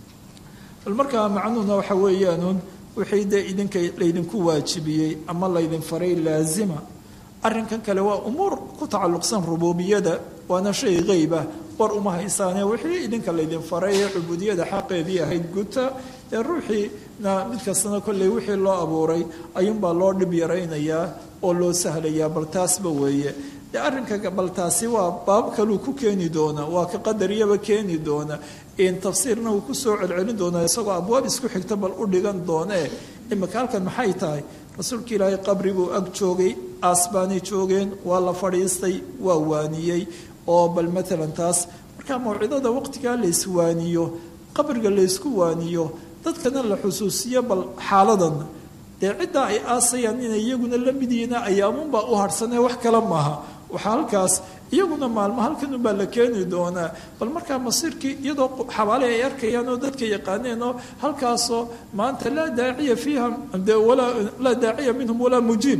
المركة معنونا وحويان وحيدا إذن كواجبي أما الله إذن فري لازمة أرن كان كلوا أمور كتعلق سن ربوبية وأنا شيء غيبة war uma haysaane wixii idinka laydin faray cubuudiyada xaqeedii ahayd guta ee ruuxiina mid kastana kolley wixii loo abuuray ayuunbaa loo dhib yaraynayaa oo loo sahlayaa bal taasba weeye dee arrinka bal taasi waa baab kaluu ku keeni doona waa ka qadariyaba keeni doona in tafsiirna uu ku soo celcelin doonaa isagoo abwaab isku xigta bal u dhigan doonee imika halkan maxay tahay rasuulka ilaahay qabri buu ag joogay aasbaanay joogeen waa la fadhiistay waa waaniyey oo bal maalan taas markaa mawcidada waqtigaa la iswaaniyo qabriga la isku waaniyo dadkana la xusuusiyo bal xaaladan dee ciddaa ay aasayaan inay iyaguna la mid yihiin ayaamunbaa u harhsanee wax kale maaha waxaa halkaas iyaguna maalmo halkanunbaa la keeni doonaa bal markaa masiirkii iyadoo xabaale ay arkayaan oo dadka yaqaaneen oo halkaasoo maanta laa daaciya fiiha laa daaciya minhum walaa mujiib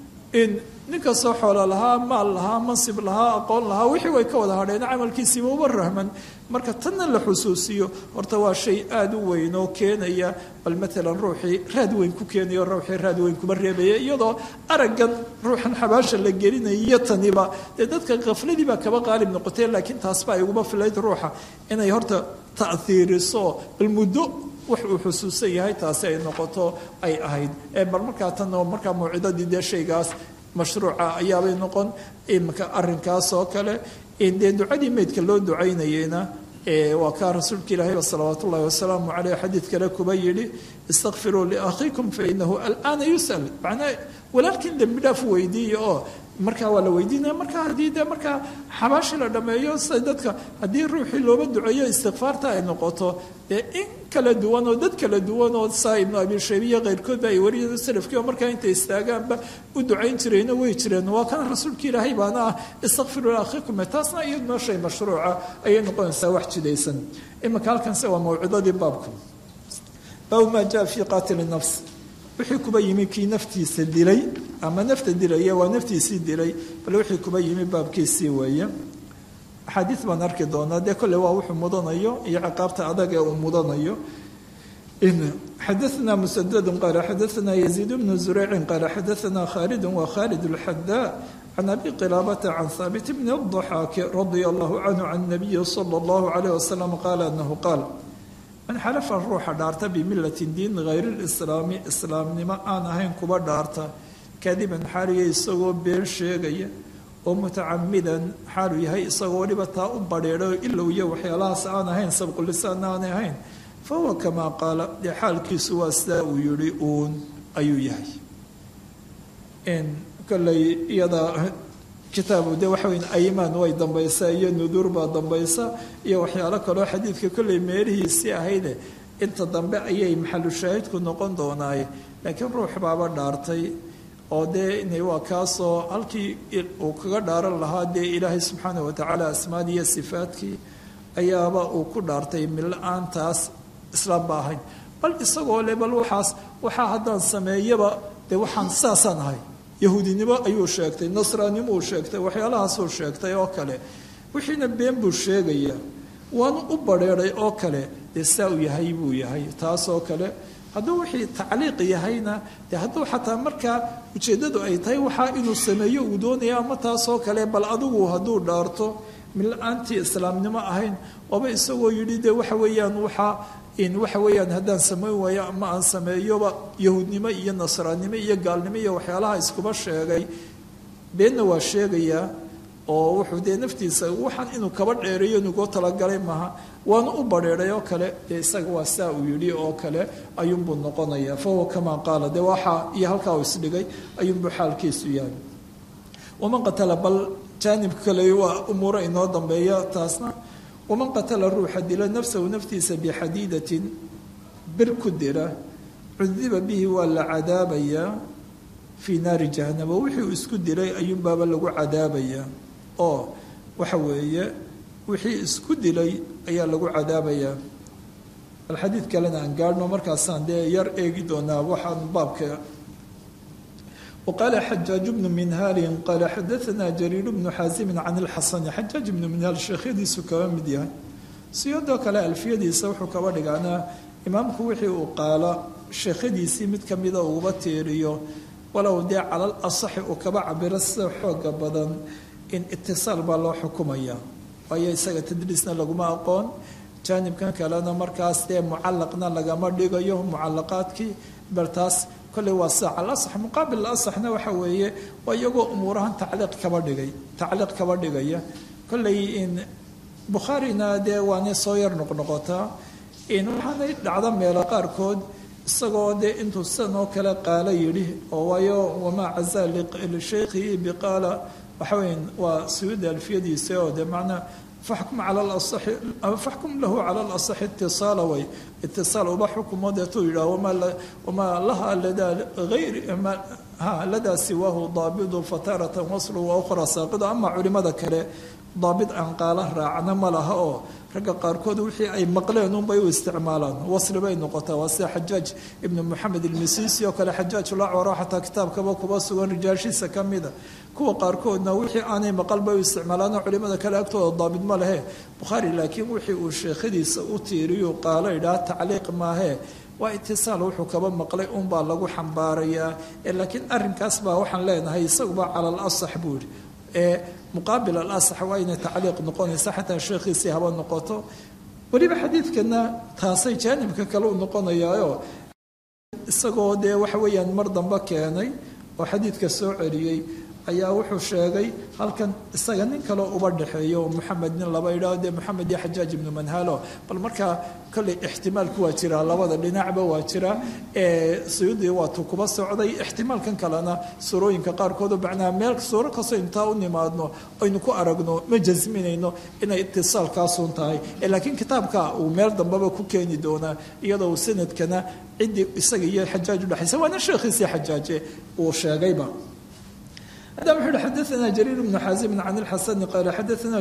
ninkastoo xoolo lahaa maal lahaa mansib lahaa aqoon lahaa wixii way ka wada hadheen camalkiisiiba uba rahman marka tanna la xusuusiyo horta waa shay aada u weyn oo keenaya bal maalan ruuxii raad weyn ku keenayo ruuxii raad weyn kuma reebaya iyadoo araggan ruuxan xabaasha la gelinayo taniba dee dadka khafladii baa kaba qaalib noqotay laakiin taasba ay uguma filayd ruuxa inay horta ta'hiiriso bal muddo wax uu xusuusan yahay taasi ay noqoto ay ahayd bal markaa tan oo markaa mawcidadii dee shaygaas mashruuca ayaabay noqon imika arrinkaas oo kale dee ducadii meydka loo ducaynayeyna waa kaa rasuulka ilaahay salawaat ullahi wasalaamu caleyh xadiid kale kuba yidhi istakfiruu liakhiikum fainahu alana yus'al macnaa walaalkiin dembi dhaaf weydiiya oo markaa waa la weydiinaya markaa haddii de markaa xabaashi la dhameeyo sida dadka haddii ruuxii looba duceeyo istikfaarta ay noqoto dee in kala duwan oo dad kala duwan oo saa ibnu abi shaybiya keyrkoodba ay wariyeen salafkii oo markaa intay istaagaanba u ducayn jireenna way jireen waa kan rasuulka ilaahay baana ah istakfiru liakhiikum taasna iyaduna shay mashruuca ayay noqonaysaa wax jidaysan imika halkanse waa mawcidadii baabku baabu maa jaa fii qaatili nafs wixii kuba yimi kii naftiisa dilay ama nafta dilaya waa naftiisii dilay bal wixii kuba yimi baabkiisii weeye axaadiid baan arki doonaa dee kolley waa wuxuu mudanayo iyo ciqaabta adag ee uu mudanayo xadaثna msdd qaala xadaثna yaziid bnu zuraycin qaala xadaثna khaalid wa khaalid اlxadaa can abi qilaabata can haabit bni الضaxaaki radia allahu canhu can nabiyi salى اllahu عalayh wasalam qaala anahu qaal man xalafa ruuxa dhaarta bimilatin diin hayr lislaami islaamnimo aan ahayn kuba dhaarta kadiban xaaliya isagoo been sheegaya oo mutacamidan xaalu yahay isagoo waliba taa u badheedho ilowya waxyaalahaas aan ahayn sabqulisaanna aanay ahayn fa huwa kamaa qaala dee xaalkiisu waa sidaa uu yihi uun ayuu yahay kolley iyada kitaabu de waxa weyn aymaan way dambaysaa iyo nuduur baa dambaysa iyo waxyaalo kaloo xadiidka kolley meelihiisii ahayde inta dambe ayay maxalu shaahidku noqon doonaaye laakiin ruux baaba dhaartay oo dee waa kaasoo halkii uu kaga dhaaran lahaa dee ilaahay subxaanah watacaala asmaadii iyo sifaadkii ayaaba uu ku dhaartay milla-aantaas islaam ba ahayn bal isagoo le bal waxaa haddaan sameeyaba dee waxaan saasaan ahay yahuudinimo ayuu sheegtay nasraannimo uu sheegtay waxyaalahaasuu sheegtay oo kale wixiina been buu sheegayaa waanu u badheeday oo kale dee saa u yahay buu yahay taasoo kale hadduu wixii tacliiq yahayna dee hadduu xataa markaa ujeeddadu ay tahay waxaa inuu sameeyo uu doonaya ama taasoo kale bal adigu hadduu dhaarto milla-aantii islaamnimo ahayn waaba isagoo yidhi dee waxa weeyaan waxa weeyaan haddaan samayn waayo ama aan sameeyoba yahuudnimo iyo nasraannimo iyo gaalnimo iyo waxyaalaha iskuba sheegay beenna waa sheegayaa oo wuxuu dee naftiisa waxaan inuu kaba dheereeyo inugoo talagalay maaha waana u badheeday oo kale dee isaga waa saa uu yidhi oo kale ayuunbuu noqonayaa fahuwa kamaa qaala dee waxaa iyo halkaa uu isdhigay ayuunbuu xaalkiisu yahay waman qatala bal jaanibka kale waa umuuro inoo dambeeya taasna waman qatala ruuxa dila nafsahu naftiisa bixadiidatin bir ku dila cudiba bihi waa la cadaabayaa fii naari jahanama wixii uu isku dilay ayuunbaaba lagu cadaabayaa oo waxa weeye wixii isku dilay ayaa lagu cadaabayaa bal xadiid kalena aan gaadhno markaasaan dee yar eegi doonaa waxaan baabka وqال xجاaج بن منhاl qال xadaثna جرير بن xاaزم عن الxaسن xجاaج بن منhاl sheekhyadiisu kaba mid yahay siyadoo kale alfiyadiisa wuxuu kaba dhigaanaa imaamku wixii uu qaalo sheekhyadiisii mid kamida uguba tiiriyo walow dee calal asaxi uu kaba cabiro sida xooga badan in itiصaal baa loo xukumaya waayo isaga tadriisna laguma aqoon jaanibkan kalena markaas dee mucalaqna lagama dhigayo mucalaqaadkii bal taas kolley waa saac alasax muqaabil alasaxna waxa weeye waa iyagoo umuurahan tacliiq kaba dhigaya kolley in bukhaarina dee waanay soo yar noqnoqotaa waxaanay dhacda meelo qaarkood isagoo dee intuu sidan oo kale qaalo yidhi oo waayo wamaa cazaa lishaykhihi biqaala waxa weyn waa suyuudi alfiyadiisa oo dee macnaa faxkum lahu cala alasaxi itisaala way itisaal uba xukumo deetuu yidhaah wamaa laha ladaa siwaahu daabidu fataratan waslu wa ukhra saaqido ama culimada kale daabid aan qaala raacna ma laha oo ragga qaarkood wixii ay maqleen unbay u isticmaalaan wasli bay noqotaa waa sida xajaaj ibnu moxamed ilmisiisi oo kale xajaaj ulacwaro xataa kitaabkaba kuba sugan rijaashiisa ka mida kuwa qaarkoodna wixii aanay maqal bay u isticmaalaano culimada kale agtooda daabid ma lehe bukhaari laakiin wixii uu sheekhadiisa u tiiriyu qaalo idhaha tacliiq maahee waa itisaal wuxuu kaba maqlay unbaa lagu xambaarayaa laakiin arrinkaas baa waxaan leenahay isaguba cala alasax buu yihi muqaabil alasax waa inay tacliiq noqonaysa xataa sheekhiisii haba noqoto weliba xadiidkana taasay jaanibka kale u noqonayaayo isagoo dee waxa weeyaan mar dambe keenay oo xadiidka soo celiyey ayaa wuxuu sheegay halkan isaga nin kale uba dhexeeyo maxamed nin laba idhaao dee maxamed iyo xajaaj ibnu manhalo bal markaa kolley ixtimaalku waa jiraa labada dhinacba waa jiraa suyuudi waatuu kuba socday ixtimaalkan kalena suurooyinka qaarkood macnaha meel suuro kastoo intaa u nimaadno aynu ku aragno ma jasminayno inay itisaalkaasun tahay laakiin kitaabka uu meel dambeba ku keeni doonaa iyadoo uu sanadkana ciddii isaga iyo xajaaj udhexaysa waana sheekhiisii xajaaje uu sheegayba هذا محل حدثنا جرير بن حازم عن الحسن قال حدثنا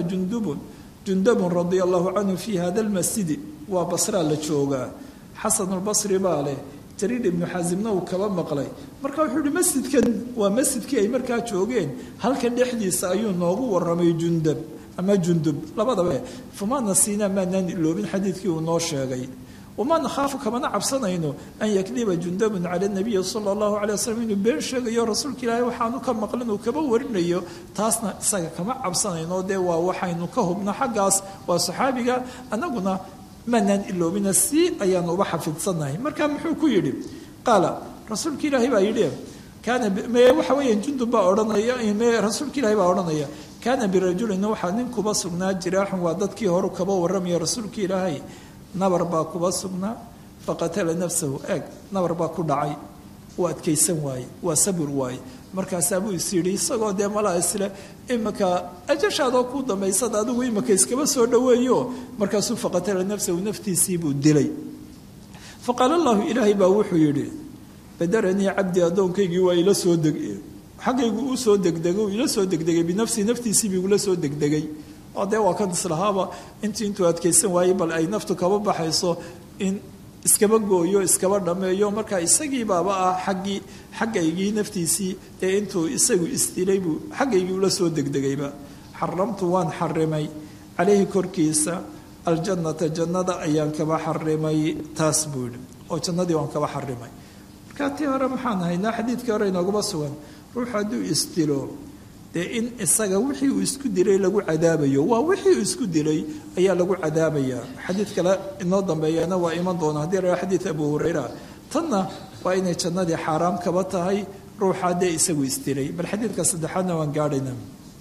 جندب رضي الله عنه في هذا المسجد وبصرى لجوغا حسن البصري باله جرير بن حازم وكبا مقلي marka wuxuu yiri masjidkan waa masjidkii ay markaa joogeen halkan dhexdiisa ayuu noogu waramay jundub labadaba fuma nasiina ma nan loobin xadiidkii uu noo sheegay وما نخاف كما نعبسنا إنه أن يكذب جندب على النبي صلى الله عليه وسلم إنه بيرشق يا رسول الله وحانو كم مقلنا وكبورنا يو تاسنا سجى كما عبسنا إنه ده وحينو كهبنا حجاس وصحابي أنا قلنا من إلا من السي أيان وبحفظ صنعي مركب حكوا يدي قال رسول الله يبا كان ما وحوي جندب بأورنا يا ما رسول الله بأورنا يا كان برجل إنه حنين كبصرنا جراح وعدد كي هرو كبورم يا رسول الله nabar baa kuba sugnaa faqatala nafsahu nabar baa ku dhacay waa adkaysan waaye waa sabir waaye markaasaa buu isiri isagoo dee malaa isle imaka ajashaadoo ku dambaysada adigu imaka iskaba soo dhaweeyo markaasuu faqatala nafsahu naftiisii buu dilay faqaala allahu ilaahay baa wuxuu yidhi badaranii cabdi addoonkaygii waa ila soo degay xaggaygu uu soo degdegay ila soo degdegay binafsii naftiisii buu ila soo degdegay oo dee waa kan islahaaba intuu adkaysan waayey bal ay naftu kaba baxayso in iskaba gooyo iskaba dhameeyo markaa isagii baaba ah xaggaygii naftiisii ee intuu isagu isdilay buu xaggaygii ula soo degdegayba xaramtu waan xarimay calayhi korkiisa aljannata jannada ayaan kaba xarimay taas buu yidhi oo jannadii waan kaba xarimay markaa tii hore maxaan haynaa xadiidkii hore inoogaba sugan ruux hadduu isdilo dee in isaga wixii uu isku dilay lagu cadaabayo waa wixii uu isku dilay ayaa lagu cadaabayaa xadiid kale inoo dambeeyana waa iman doona haddii la xadiid abu hurayra tanna waa inay jannadii xaaraam kaba tahay ruuxa dee isagu isdilay bal xadiidka saddexaadna waan gaadhayna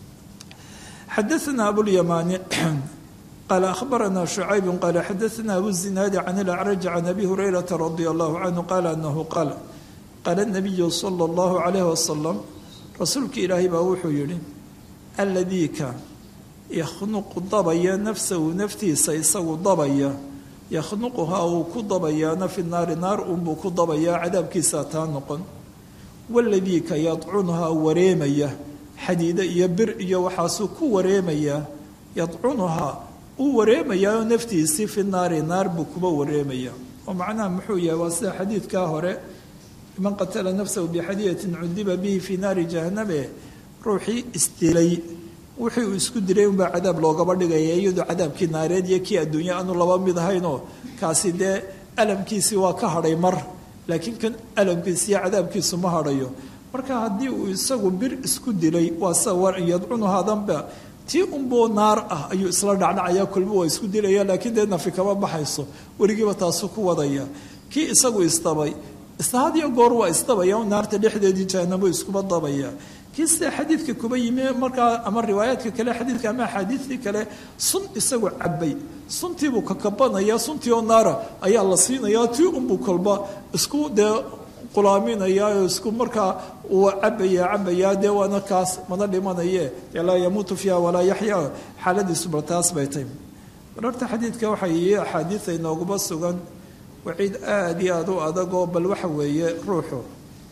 حدثنا أبو اليماني قال أخبرنا شعيب قال حدثنا أبو الزناد عن الأعرج عن أبي هريرة رضي الله عنه قال أنه قال النبي صلى الله عليه وسلم رسولك إلهي باوحو يلي الذي كان يخنق ضبيا نفسه نفتي سيسو ضبيا يخنقها أو كضبيا في النار نار كضبيا عذاب كيساتان نقن والذي كان يطعنها وريمية حديدة يبر وحاسو وريمية يطعنها وريمية نفتي سي في النار نار بكبا وريمية ومعناه محوية واسع حديث كاهرة من قتل نفسه بحدية عذب به في نار جهنم روحي استلي وحي اسكو دريم با عذاب لو غبا ييدو عذاب كي ناريد يكي الدنيا انو لبا ميد هينو كاسي دي الم كيسي وا كهري مر لكن كان الم كيسي عذاب كيسو ما هريو marka hadii uu isagu bir isku dilay waa sawar yadcunu hadanba tii umbo naar ah ayuu isla dhacdhacaya kulba waa isku dilaya laakiin deedna fikaba baxayso warigiiba taas ku wadaya kii isagu istabay استهادي قور واستبيا ونارت لحدة جهنم ويسكب الضبيا كيس حديث كبي مركا أمر روايات كلا حديث كما حديث كلا صن يسوي عبي صنتي بككبنا يا صنتي النار أي الله سينا يا تي بكلبا اسكو ده قلامين يا اسكو مركا وعبي يا ده وانا كاس من اللي من لا يموت فيها ولا يحيا حالة سبرتاس بيتين رحت حديث كوحي حديث إنه بس وعيد آدي أدو أدقو بل وحوية روحه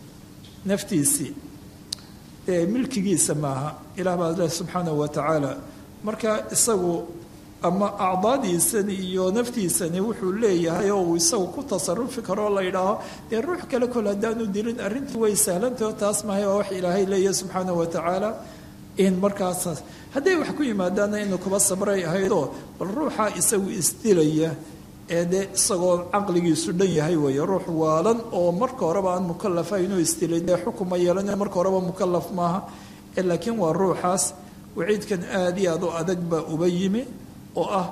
نفتيسي ملكي سماها إلى الله سبحانه وتعالى مركا إساقو أما أعضادي سني يو نفتي سني وحو ليه يو يساقو كو تصرف فكرة الله إله الروح كالكو لدانو ديرين أرنت ويسهلن تاسمها يوحي إلهي ليه سبحانه وتعالى إن مركا أساس هذا يحكي ما دانا إنه كبس بري هيدو الروح يساوي استيليه eede isagoo aqligiisu dhan yahay way ruux waalan oo marka horeba aan mukallaf inuu istileeyo xukuma yeelan marka horeba mukallaf maaha laakiin waa ruuxaas waciidkan aad iyo aad u adag ba uba yimi oo ah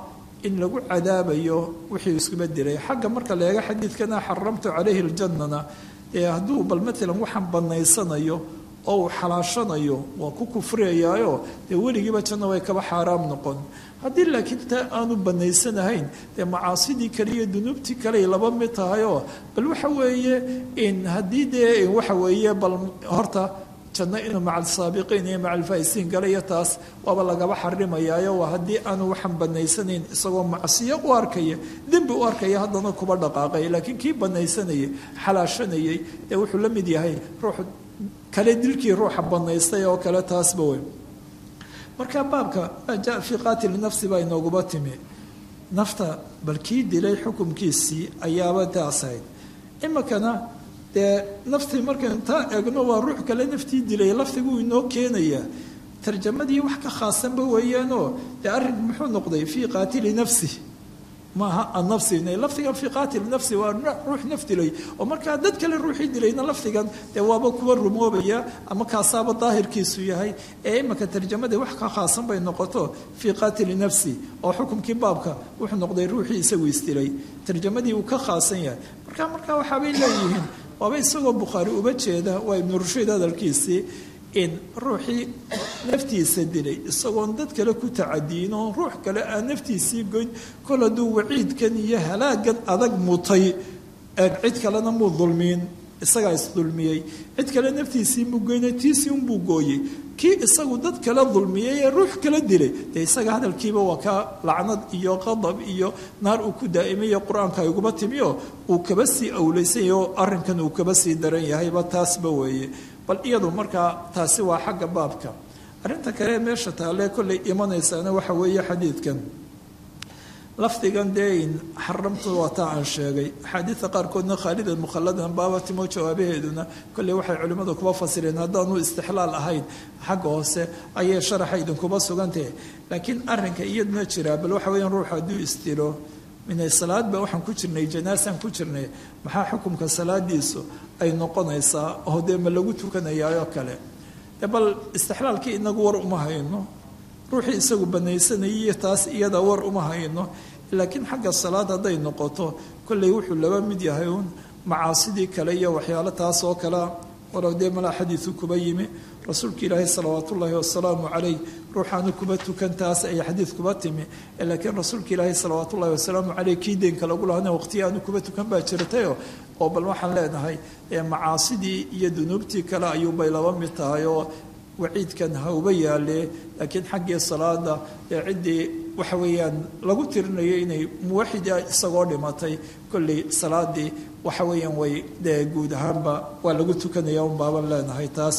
in lagu cadaabayo wixii iskuba dilay xagga marka la eego xadiidkana xaramtu calayhi ljannana hadduu bal maalan waxaan banaysanayo oo uu xalaashanayo waa ku kufriyayaayo dee weligiiba janno way kaba xaaraam noqon haddii laakiin taa aanu banaysanahayn dee macaasidii kale iyo dunuubtii kale laba mid tahayoo bal waxa weeye in haddii dee waxa weeye bal horta janno inuu maca alsaabiqiin iyo maca alfaa'isiin galayo taas waaba lagaba xarimayaayo waa haddii aanu waxaan banaysanayn isagoo macsiyo u arkaya dembi u arkaya haddana kuba dhaqaaqay laakiin kii banaysanayay xalaashanayay ee wuxuu la mid yahay ruux kale dilkii ruuxa banaystay oo kale taasba wey marka baabka maa jaa fii qaatili nafsi baa inooguba timi nafta bal kii dilay xukumkiisii ayaaba taasahayd imikana dee naftii markaynu taa eegno waa ruux kale naftii dilay laftiguu inoo keenaya tarjamadii wax ka khaasanba weeyaanoo dee arrinku muxuu noqday fii qaatili nafsi maaha annafsi lafdigan fii qaatili nafsi waa ruux naf dilay oo markaa dad kale ruuxii dilayna lafdigan dee waaba kuwa rumoobaya ama kaasaaba daahirkiisu yahay ee imika tarjamadii wax ka khaasan bay noqoto fii qaatili nafsi oo xukumkii baabka wuxuu noqday ruuxii isagu isdilay tarjamadii uu ka khaasan yahay markaa waxaabay leeyihiin waaba isagoo bukhaari uba jeeda waa ibnu rushayd hadalkiisii in ruuxii naftiisa dilay isagoon dad kale ku tacadiyin oo ruux kale aan naftiisii goyn kol hadduu waciidkan iyo halaagan adag mutay cid kalena muu dulmiin isagaa isdulmiyey cid kale naftiisii muu goyna tiisii unbuu gooyey kii isagu dad kale dulmiyey ee ruux kala dilay dee isaga hadalkiiba waa ka lacnad iyo qadab iyo naar uu ku daa'imaiyo qur-aanka iguba timiyo uu kaba sii awlaysay oo arrinkan uu kaba sii daran yahayba taasba weeye bal iyadu markaa taasi waa xagga baabka arrinta kale meesha taalle kollay imanaysaana waxa weeye xadiidkan lafdigan dee xaramtu waa taa aan sheegay axaadiidta qaarkoodna khaalidan mukhalladan baaba timo jawaabaheeduna kolley waxay culimmadu kuba fasireen haddaanu istixlaal ahayn xagga hoose ayay sharaxa idinkuba sugantahe laakiin arrinka iyaduna jiraa bal waxa weeyaan ruuxu hadduu isdilo minay salaadba waxaan ku jirnay janaasaan ku jirnay maxaa xukumka salaadiisu ay noqonaysaa oo dee ma lagu tukanayaayoo kale dee bal istixlaalkii inagu war uma hayno ruuxii isagu banaysanayay taas iyada war uma hayno laakiin xagga salaad hadday noqoto kolley wuxuu laba mid yahay uun macaasidii kale iyo waxyaalo taas oo kale walow dee malaa xadiidu kuba yimi rasuulka ilaahay salawaat ullaahi wasalaamu calayh ruuxaanu kuba tukan taas ay xadiid kuba timi laakiin rasuulka ilaahay salawaat ullahi wasalaamu caleyh kii deynka lagu lahana waqtiya aanu kuba tukan baa jirtayo oo bal waxaan leenahay macaasidii iyo dunuubtii kale ayuubay laba mid tahay oo waciidkan hauba yaalee laakiin xaggii salaada ee ciddii waxa weeyaan lagu tirinayay inay muwaxida isagoo dhimatay kolley salaadii waxa weeyaan way dee guud ahaanba waa lagu tukanaya un baaban leenahay taas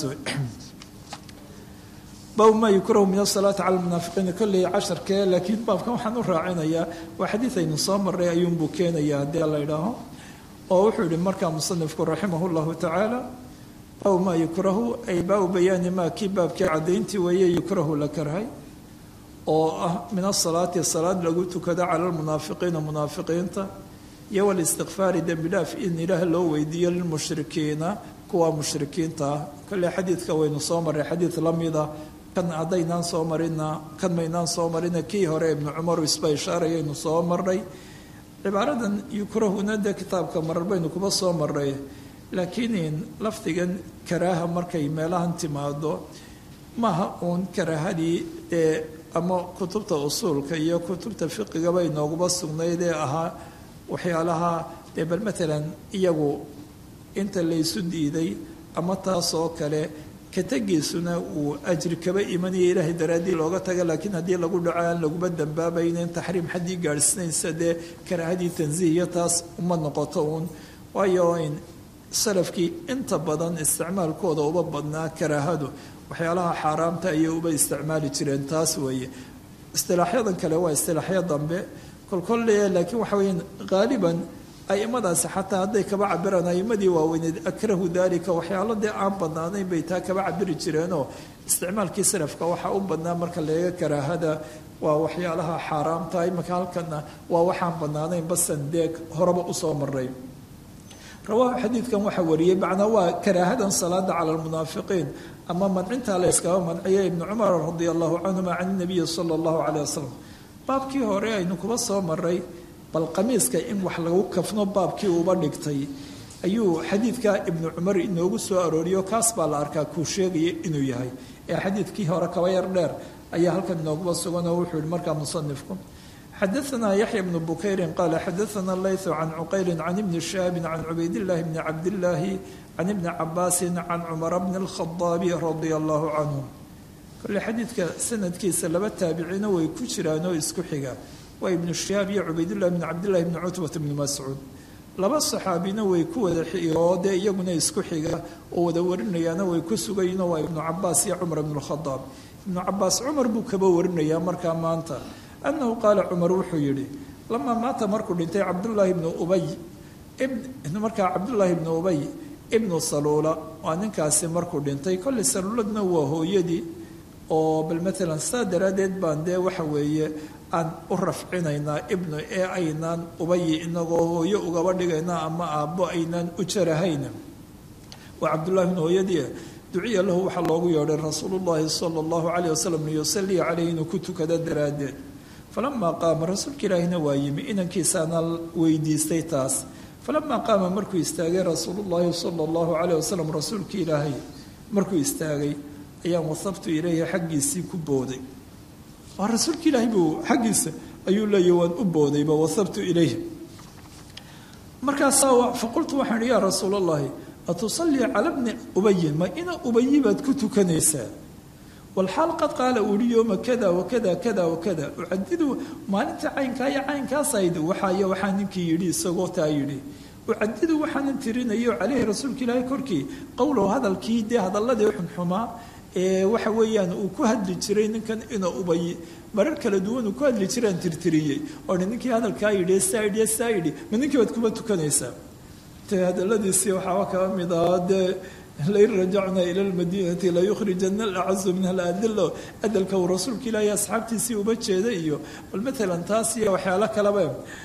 bab maa yukrahu min asalaati cala almunaafiqiina kolley casharkee laakiin baabkan waxaan u raacinayaa waa xadiid aynu soo marray ayuunbuu keenayaa haddii la idhaaho oo wuxuu yihi markaa musanifku raximah llahu tacaala baabu maa yukrahu ay baabu bayaani maa kii baabkii caddayntii weeye yukrahu la karhay oo ah min asalaati salaad lagu tukado cala almunaafiqiina munaafiqiinta iyo walistikfaari dembi dhaaf in ilaah loo weydiiyo lilmushrikiina kuwa mushrikiinta ah kolley xadiidka waynu soo marray xadiid la mida kan haddaynaan soo marina kan maynaan soo marina kii hore ibnu cumar isba ishaarayaynu soo marray cibaaradan yukrahuna dee kitaabka marar baynu kuba soo marray laakiin lafdigan karaaha markay meelahan timaado maaha uun karaahadii ee ama kutubta usuulka iyo kutubta fiqigaba inooguba sugnayd ee ahaa waxyaalaha dee bal maalan iyagu inta laysu diiday ama taas oo kale ka tegiisuna uu ajri kaba imanaya ilaahay daraaddii looga taga laakiin haddii lagu dhaco aan laguba dambaabaynin taxriim xaddii gaadhsiinaysa dee karaahadii tansiihiya taas uma noqoto uun waayo salafkii inta badan isticmaalkooda uba badnaa karaahadu waxyaalaha xaaraamta ayay uba isticmaali jireen taas weeye istilaaxyadan kale waa istilaaxyo dambe kolkolle laakiin waxa weeyaan haaliban aimadaasi xataa hadday kaba cabiraan aimadii waaweyneed akrahu daalika waxyaalo dee aan badnaanayn bay taa kaba cabiri jireenoo isticmaalkii salafka waxaa u badnaa marka leega karaahada waa waxyaalaha xaaraamta imika halkana waa waxaan badnaanayn basan dee horeba usoo maray rawaahu xadiidkan waxaa wariyey macnaa waa karaahadan salaada cala almunaafiqiin ama mancintaa la yskaba manciyay ibnu cumar radia allahu canhuma can nabiyi sala allahu caleyh wasalam baabkii hore aynu kuba soo maray bal qamiiska in wax lagu kafno baabkii uuba dhigtay ayuu xadiidka ibnu cumar inoogu soo arooriyo kaas baa la arkaa kuu sheegaya inuu yahay ee xadiidkii hore kaba yar dheer ayaa halkan inooguba sugan oo wuxuu yihi markaa musanifku xadaثna yaحya بن bukayri qala xadaثna layث can cuqayli can ibni shihaabi can cubaydillahi bni cabdillaahi can ibni cabaasi can cumara bni اlkhadaabi radia allahu canhu kole xadiidka sanadkiisa laba taabiciina way ku jiraan oo isku xiga waa ibnu shihaab iyo cubaydillahi bni cabdillahi bni cutbata bni mascuud laba saxaabina way ku wada oo dee iyaguna isku xiga oo wada warinayaana way ku sugayiin waa ibnu cabaas iyo cumar bn اlkhadaab ibnu cabaas cumar buu kaba warinayaa markaa maanta annahu qaala cumar wuxuu yidhi lamaa maata markuu dhintay cabdullaahi bnu ubay markaa cabdullaahi bnu ubay ibnu saluula waa ninkaasi markuu dhintay kolley saluuladna waa hooyadii oo bal maalan saa daraaddeed baan dee waxa weeye aan u rafcinaynaa ibnu ee aynaan ubayi inagoo hooyo ugaba dhigaynaa ama aabbo aynaan u jarahayna waa cabdullahi bnu hooyadii duciya lahu waxaa loogu yeedhay rasuulullaahi sala allahu calayh wasalam liyusalliya caleyh inuu ku tukado daraaddeed falamaa qaama rasuulka ilaahina waa yimi inankiisaana weydiistay taas falamaa qaama markuu istaagay rasuulullaahi sala allahu calayh wasalam rasuulka ilaahay markuu istaagay ayaan wasabtu ilayhi xaggiisii ku booday waa rasuulka ilaahay buu xaggiisa ayuu leeyahy waan u boodayba wasabtu ilayhi markaasaa faqultu waxaan ihi yaa rasuul allahi atusallii cala bni ubayin ma ina ubayi baad ku tukanaysaa walxaal qad qaala uu yihi yooma kada wakada kada wakada ucadidu maalinta caynkaa iyo caynkaasaydi waxaa ninkii yidhi isagoo taa yidhi ucadidu waxaanan tirinayo caleyhi rasuulka ilaahay korkii qowlow hadalkii dee hadaladii xunxumaa ee waxa weeyaan uu ku hadli jiray ninkan ina ubayi marar kala duwan uu ku hadli jiraan tirtiriyey oo ninkii hadalkaa yidhi saa yidhi ma ninkii baad kuma tukanaysaa te hadaladiisii waxaaba kaba mid ah dee lain rajacnaa ila lmadiinati layukhrijana alacazu minha aladilo adalka uu rasuulka ilaahay asxaabtiisii uba jeeda iyo bal maalan taas iyo waxyaalo kaleba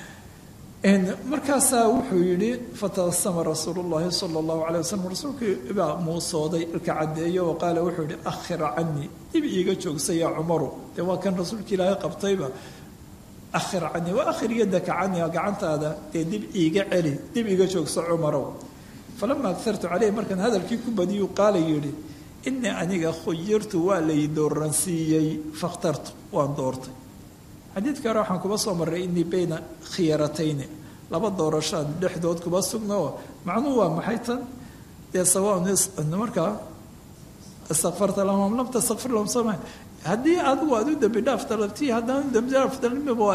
markaasaa wuxuu yidhi fatabasama rasuulu llahi sala allahu calay wasalam rasuulkii baa muusooday ilka caddeeyo wa qaala wuxuu yihi akhir canii dib iiga joogsa yaa cumaru dee waa kan rasuulka ilaahay qabtayba akhir canii wa akhir yadaka canii gacantaada dee dib iiga celi dib iiga joogso cumarow falama agartu caleyhi markaan hadalkii ku badiyuu qaala yidhi inii aniga khuyirtu waa lay dooransiiyey fakhtartu waan doortay xadiidka hore waxaan kuba soo marray inii bayna khiyaratayni laba doorashaan dhexdood kuba sugna oo macnuhu waa maxay tan dee sawaan markaa istakfarta lahum am lam tastakfir lahum sama haddii adigu aad u dembi dhaaf dalabtii haddaan dembi dhaaf dalabniba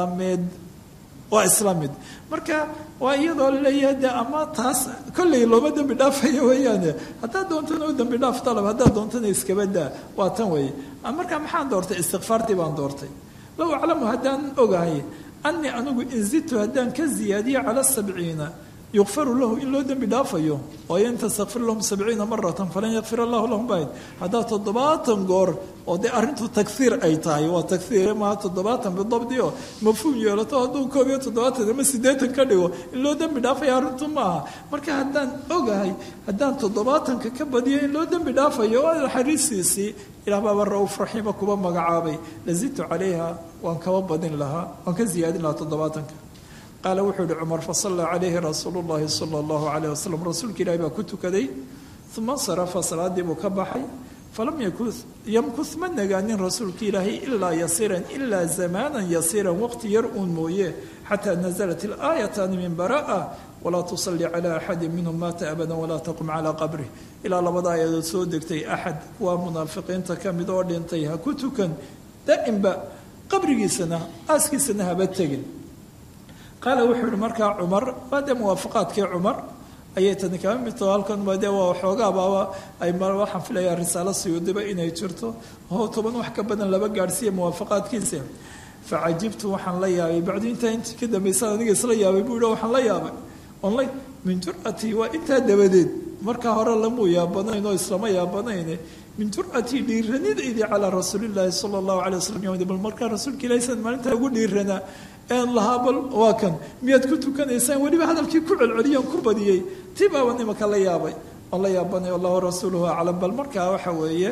waa islaamid marka waa iyadoo laleeyahay dee ama taas kolley looma dembi dhaafayo weeyaane haddaad doontana u dembi dhaaf dalab haddaad doontana iskaba daa waa tan weeye marka maxaan doortay istikfaartii baan doortay low aclamu haddaan ogahay anii anigu inzidtu haddaan ka ziyaadiyo cala 70 yukfaru lahu in loo dembi dhaafayo waayo in tastakfir lahum 70 maratan falan yakfir allahu lahum bayd haddaa 70 goor oo dee arrintu takhiir ay tahay waa takhiire maa 70 bidabdi oo mafhuum yeelato hadduu 70 ama 80 ka dhigo in loo dembi dhaafayo arrintu maaha marka haddaan ogahay haddaan 70 ka badiyo in loo dembi dhaafayo waa naxariistiisii ilaah baaba ra'uuf raxiima kuba magacaabay lazidtu calayha waan kaba badin lahaa waan ka ziyaadin lahaa 70 qaala wuxuu yihi cumar fasallaa calayhi rasuulu llahi sala allahu calayh wasalam rasuulka ilaahi baa ku tukaday uma insarafa salaadii buu ka baxay falam yamkus ma nagaanin rasuulka ilaahay ilaa yasiiran ilaa zamaanan yasiiran waqti yar uun mooye xataa nasalat ilaayatani min bara'a walaa tusalli calaa axadin minhum maata abadan walaa taqum calaa qabrih ilaa labada aayadood soo degtay axad kuwa munaafiqiinta ka mid oo dhintay ha ku tukan daa'imba qabrigiisana aaskiisana haba tegin qaala wuxuu yihi markaa cumar waa dee muwaafaqaadkii cumar ayay tani kaba midtoo halkan dee waa waxoogaabaaba ay waxaan filayaa risaalo siyuudiba inay jirto oo 10 wax ka badan laba gaadhsiiya muwaafaqaadkiisa facajibtu waxaan la yaabay bacdi intii ka dambaysan aniga isla yaabay buu yihi waxaan la yaabay onlay min jur'atii waa intaa dabadeed markaa hore lamuu yaabanayn oo islama yaabanayne min jur'atii dhiiranidaydii calaa rasuulillaahi sala allahu calay wasalam yowmdi bal markaa rasuulka ilahi san maalintaa ugu dhiiranaa een lahaa bal waa kan miyaad ku tukanaysaan weliba hadalkii ku celceliyaan ku badiyey tii baaba nimaka la yaabay oon la yaabanay allahu rasuuluhu aclam bal markaa waxa weeye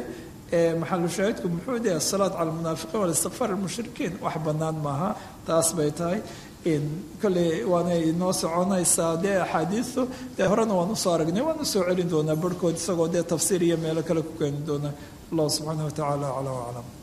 maxalu shaahidku muxuu yahay asalaat cala almunaafiqiin walistikfaar almushrikiin wax bannaan maaha taas bay tahay kolley waanay inoo soconaysaa dee axaadiistu dee horena waan usoo aragnay waan usoo celin doonaa barhkood isagoo dee tafsiir iyo meelo kale ku keeni doonaa allah subxaana wa tacaala aclaa waclam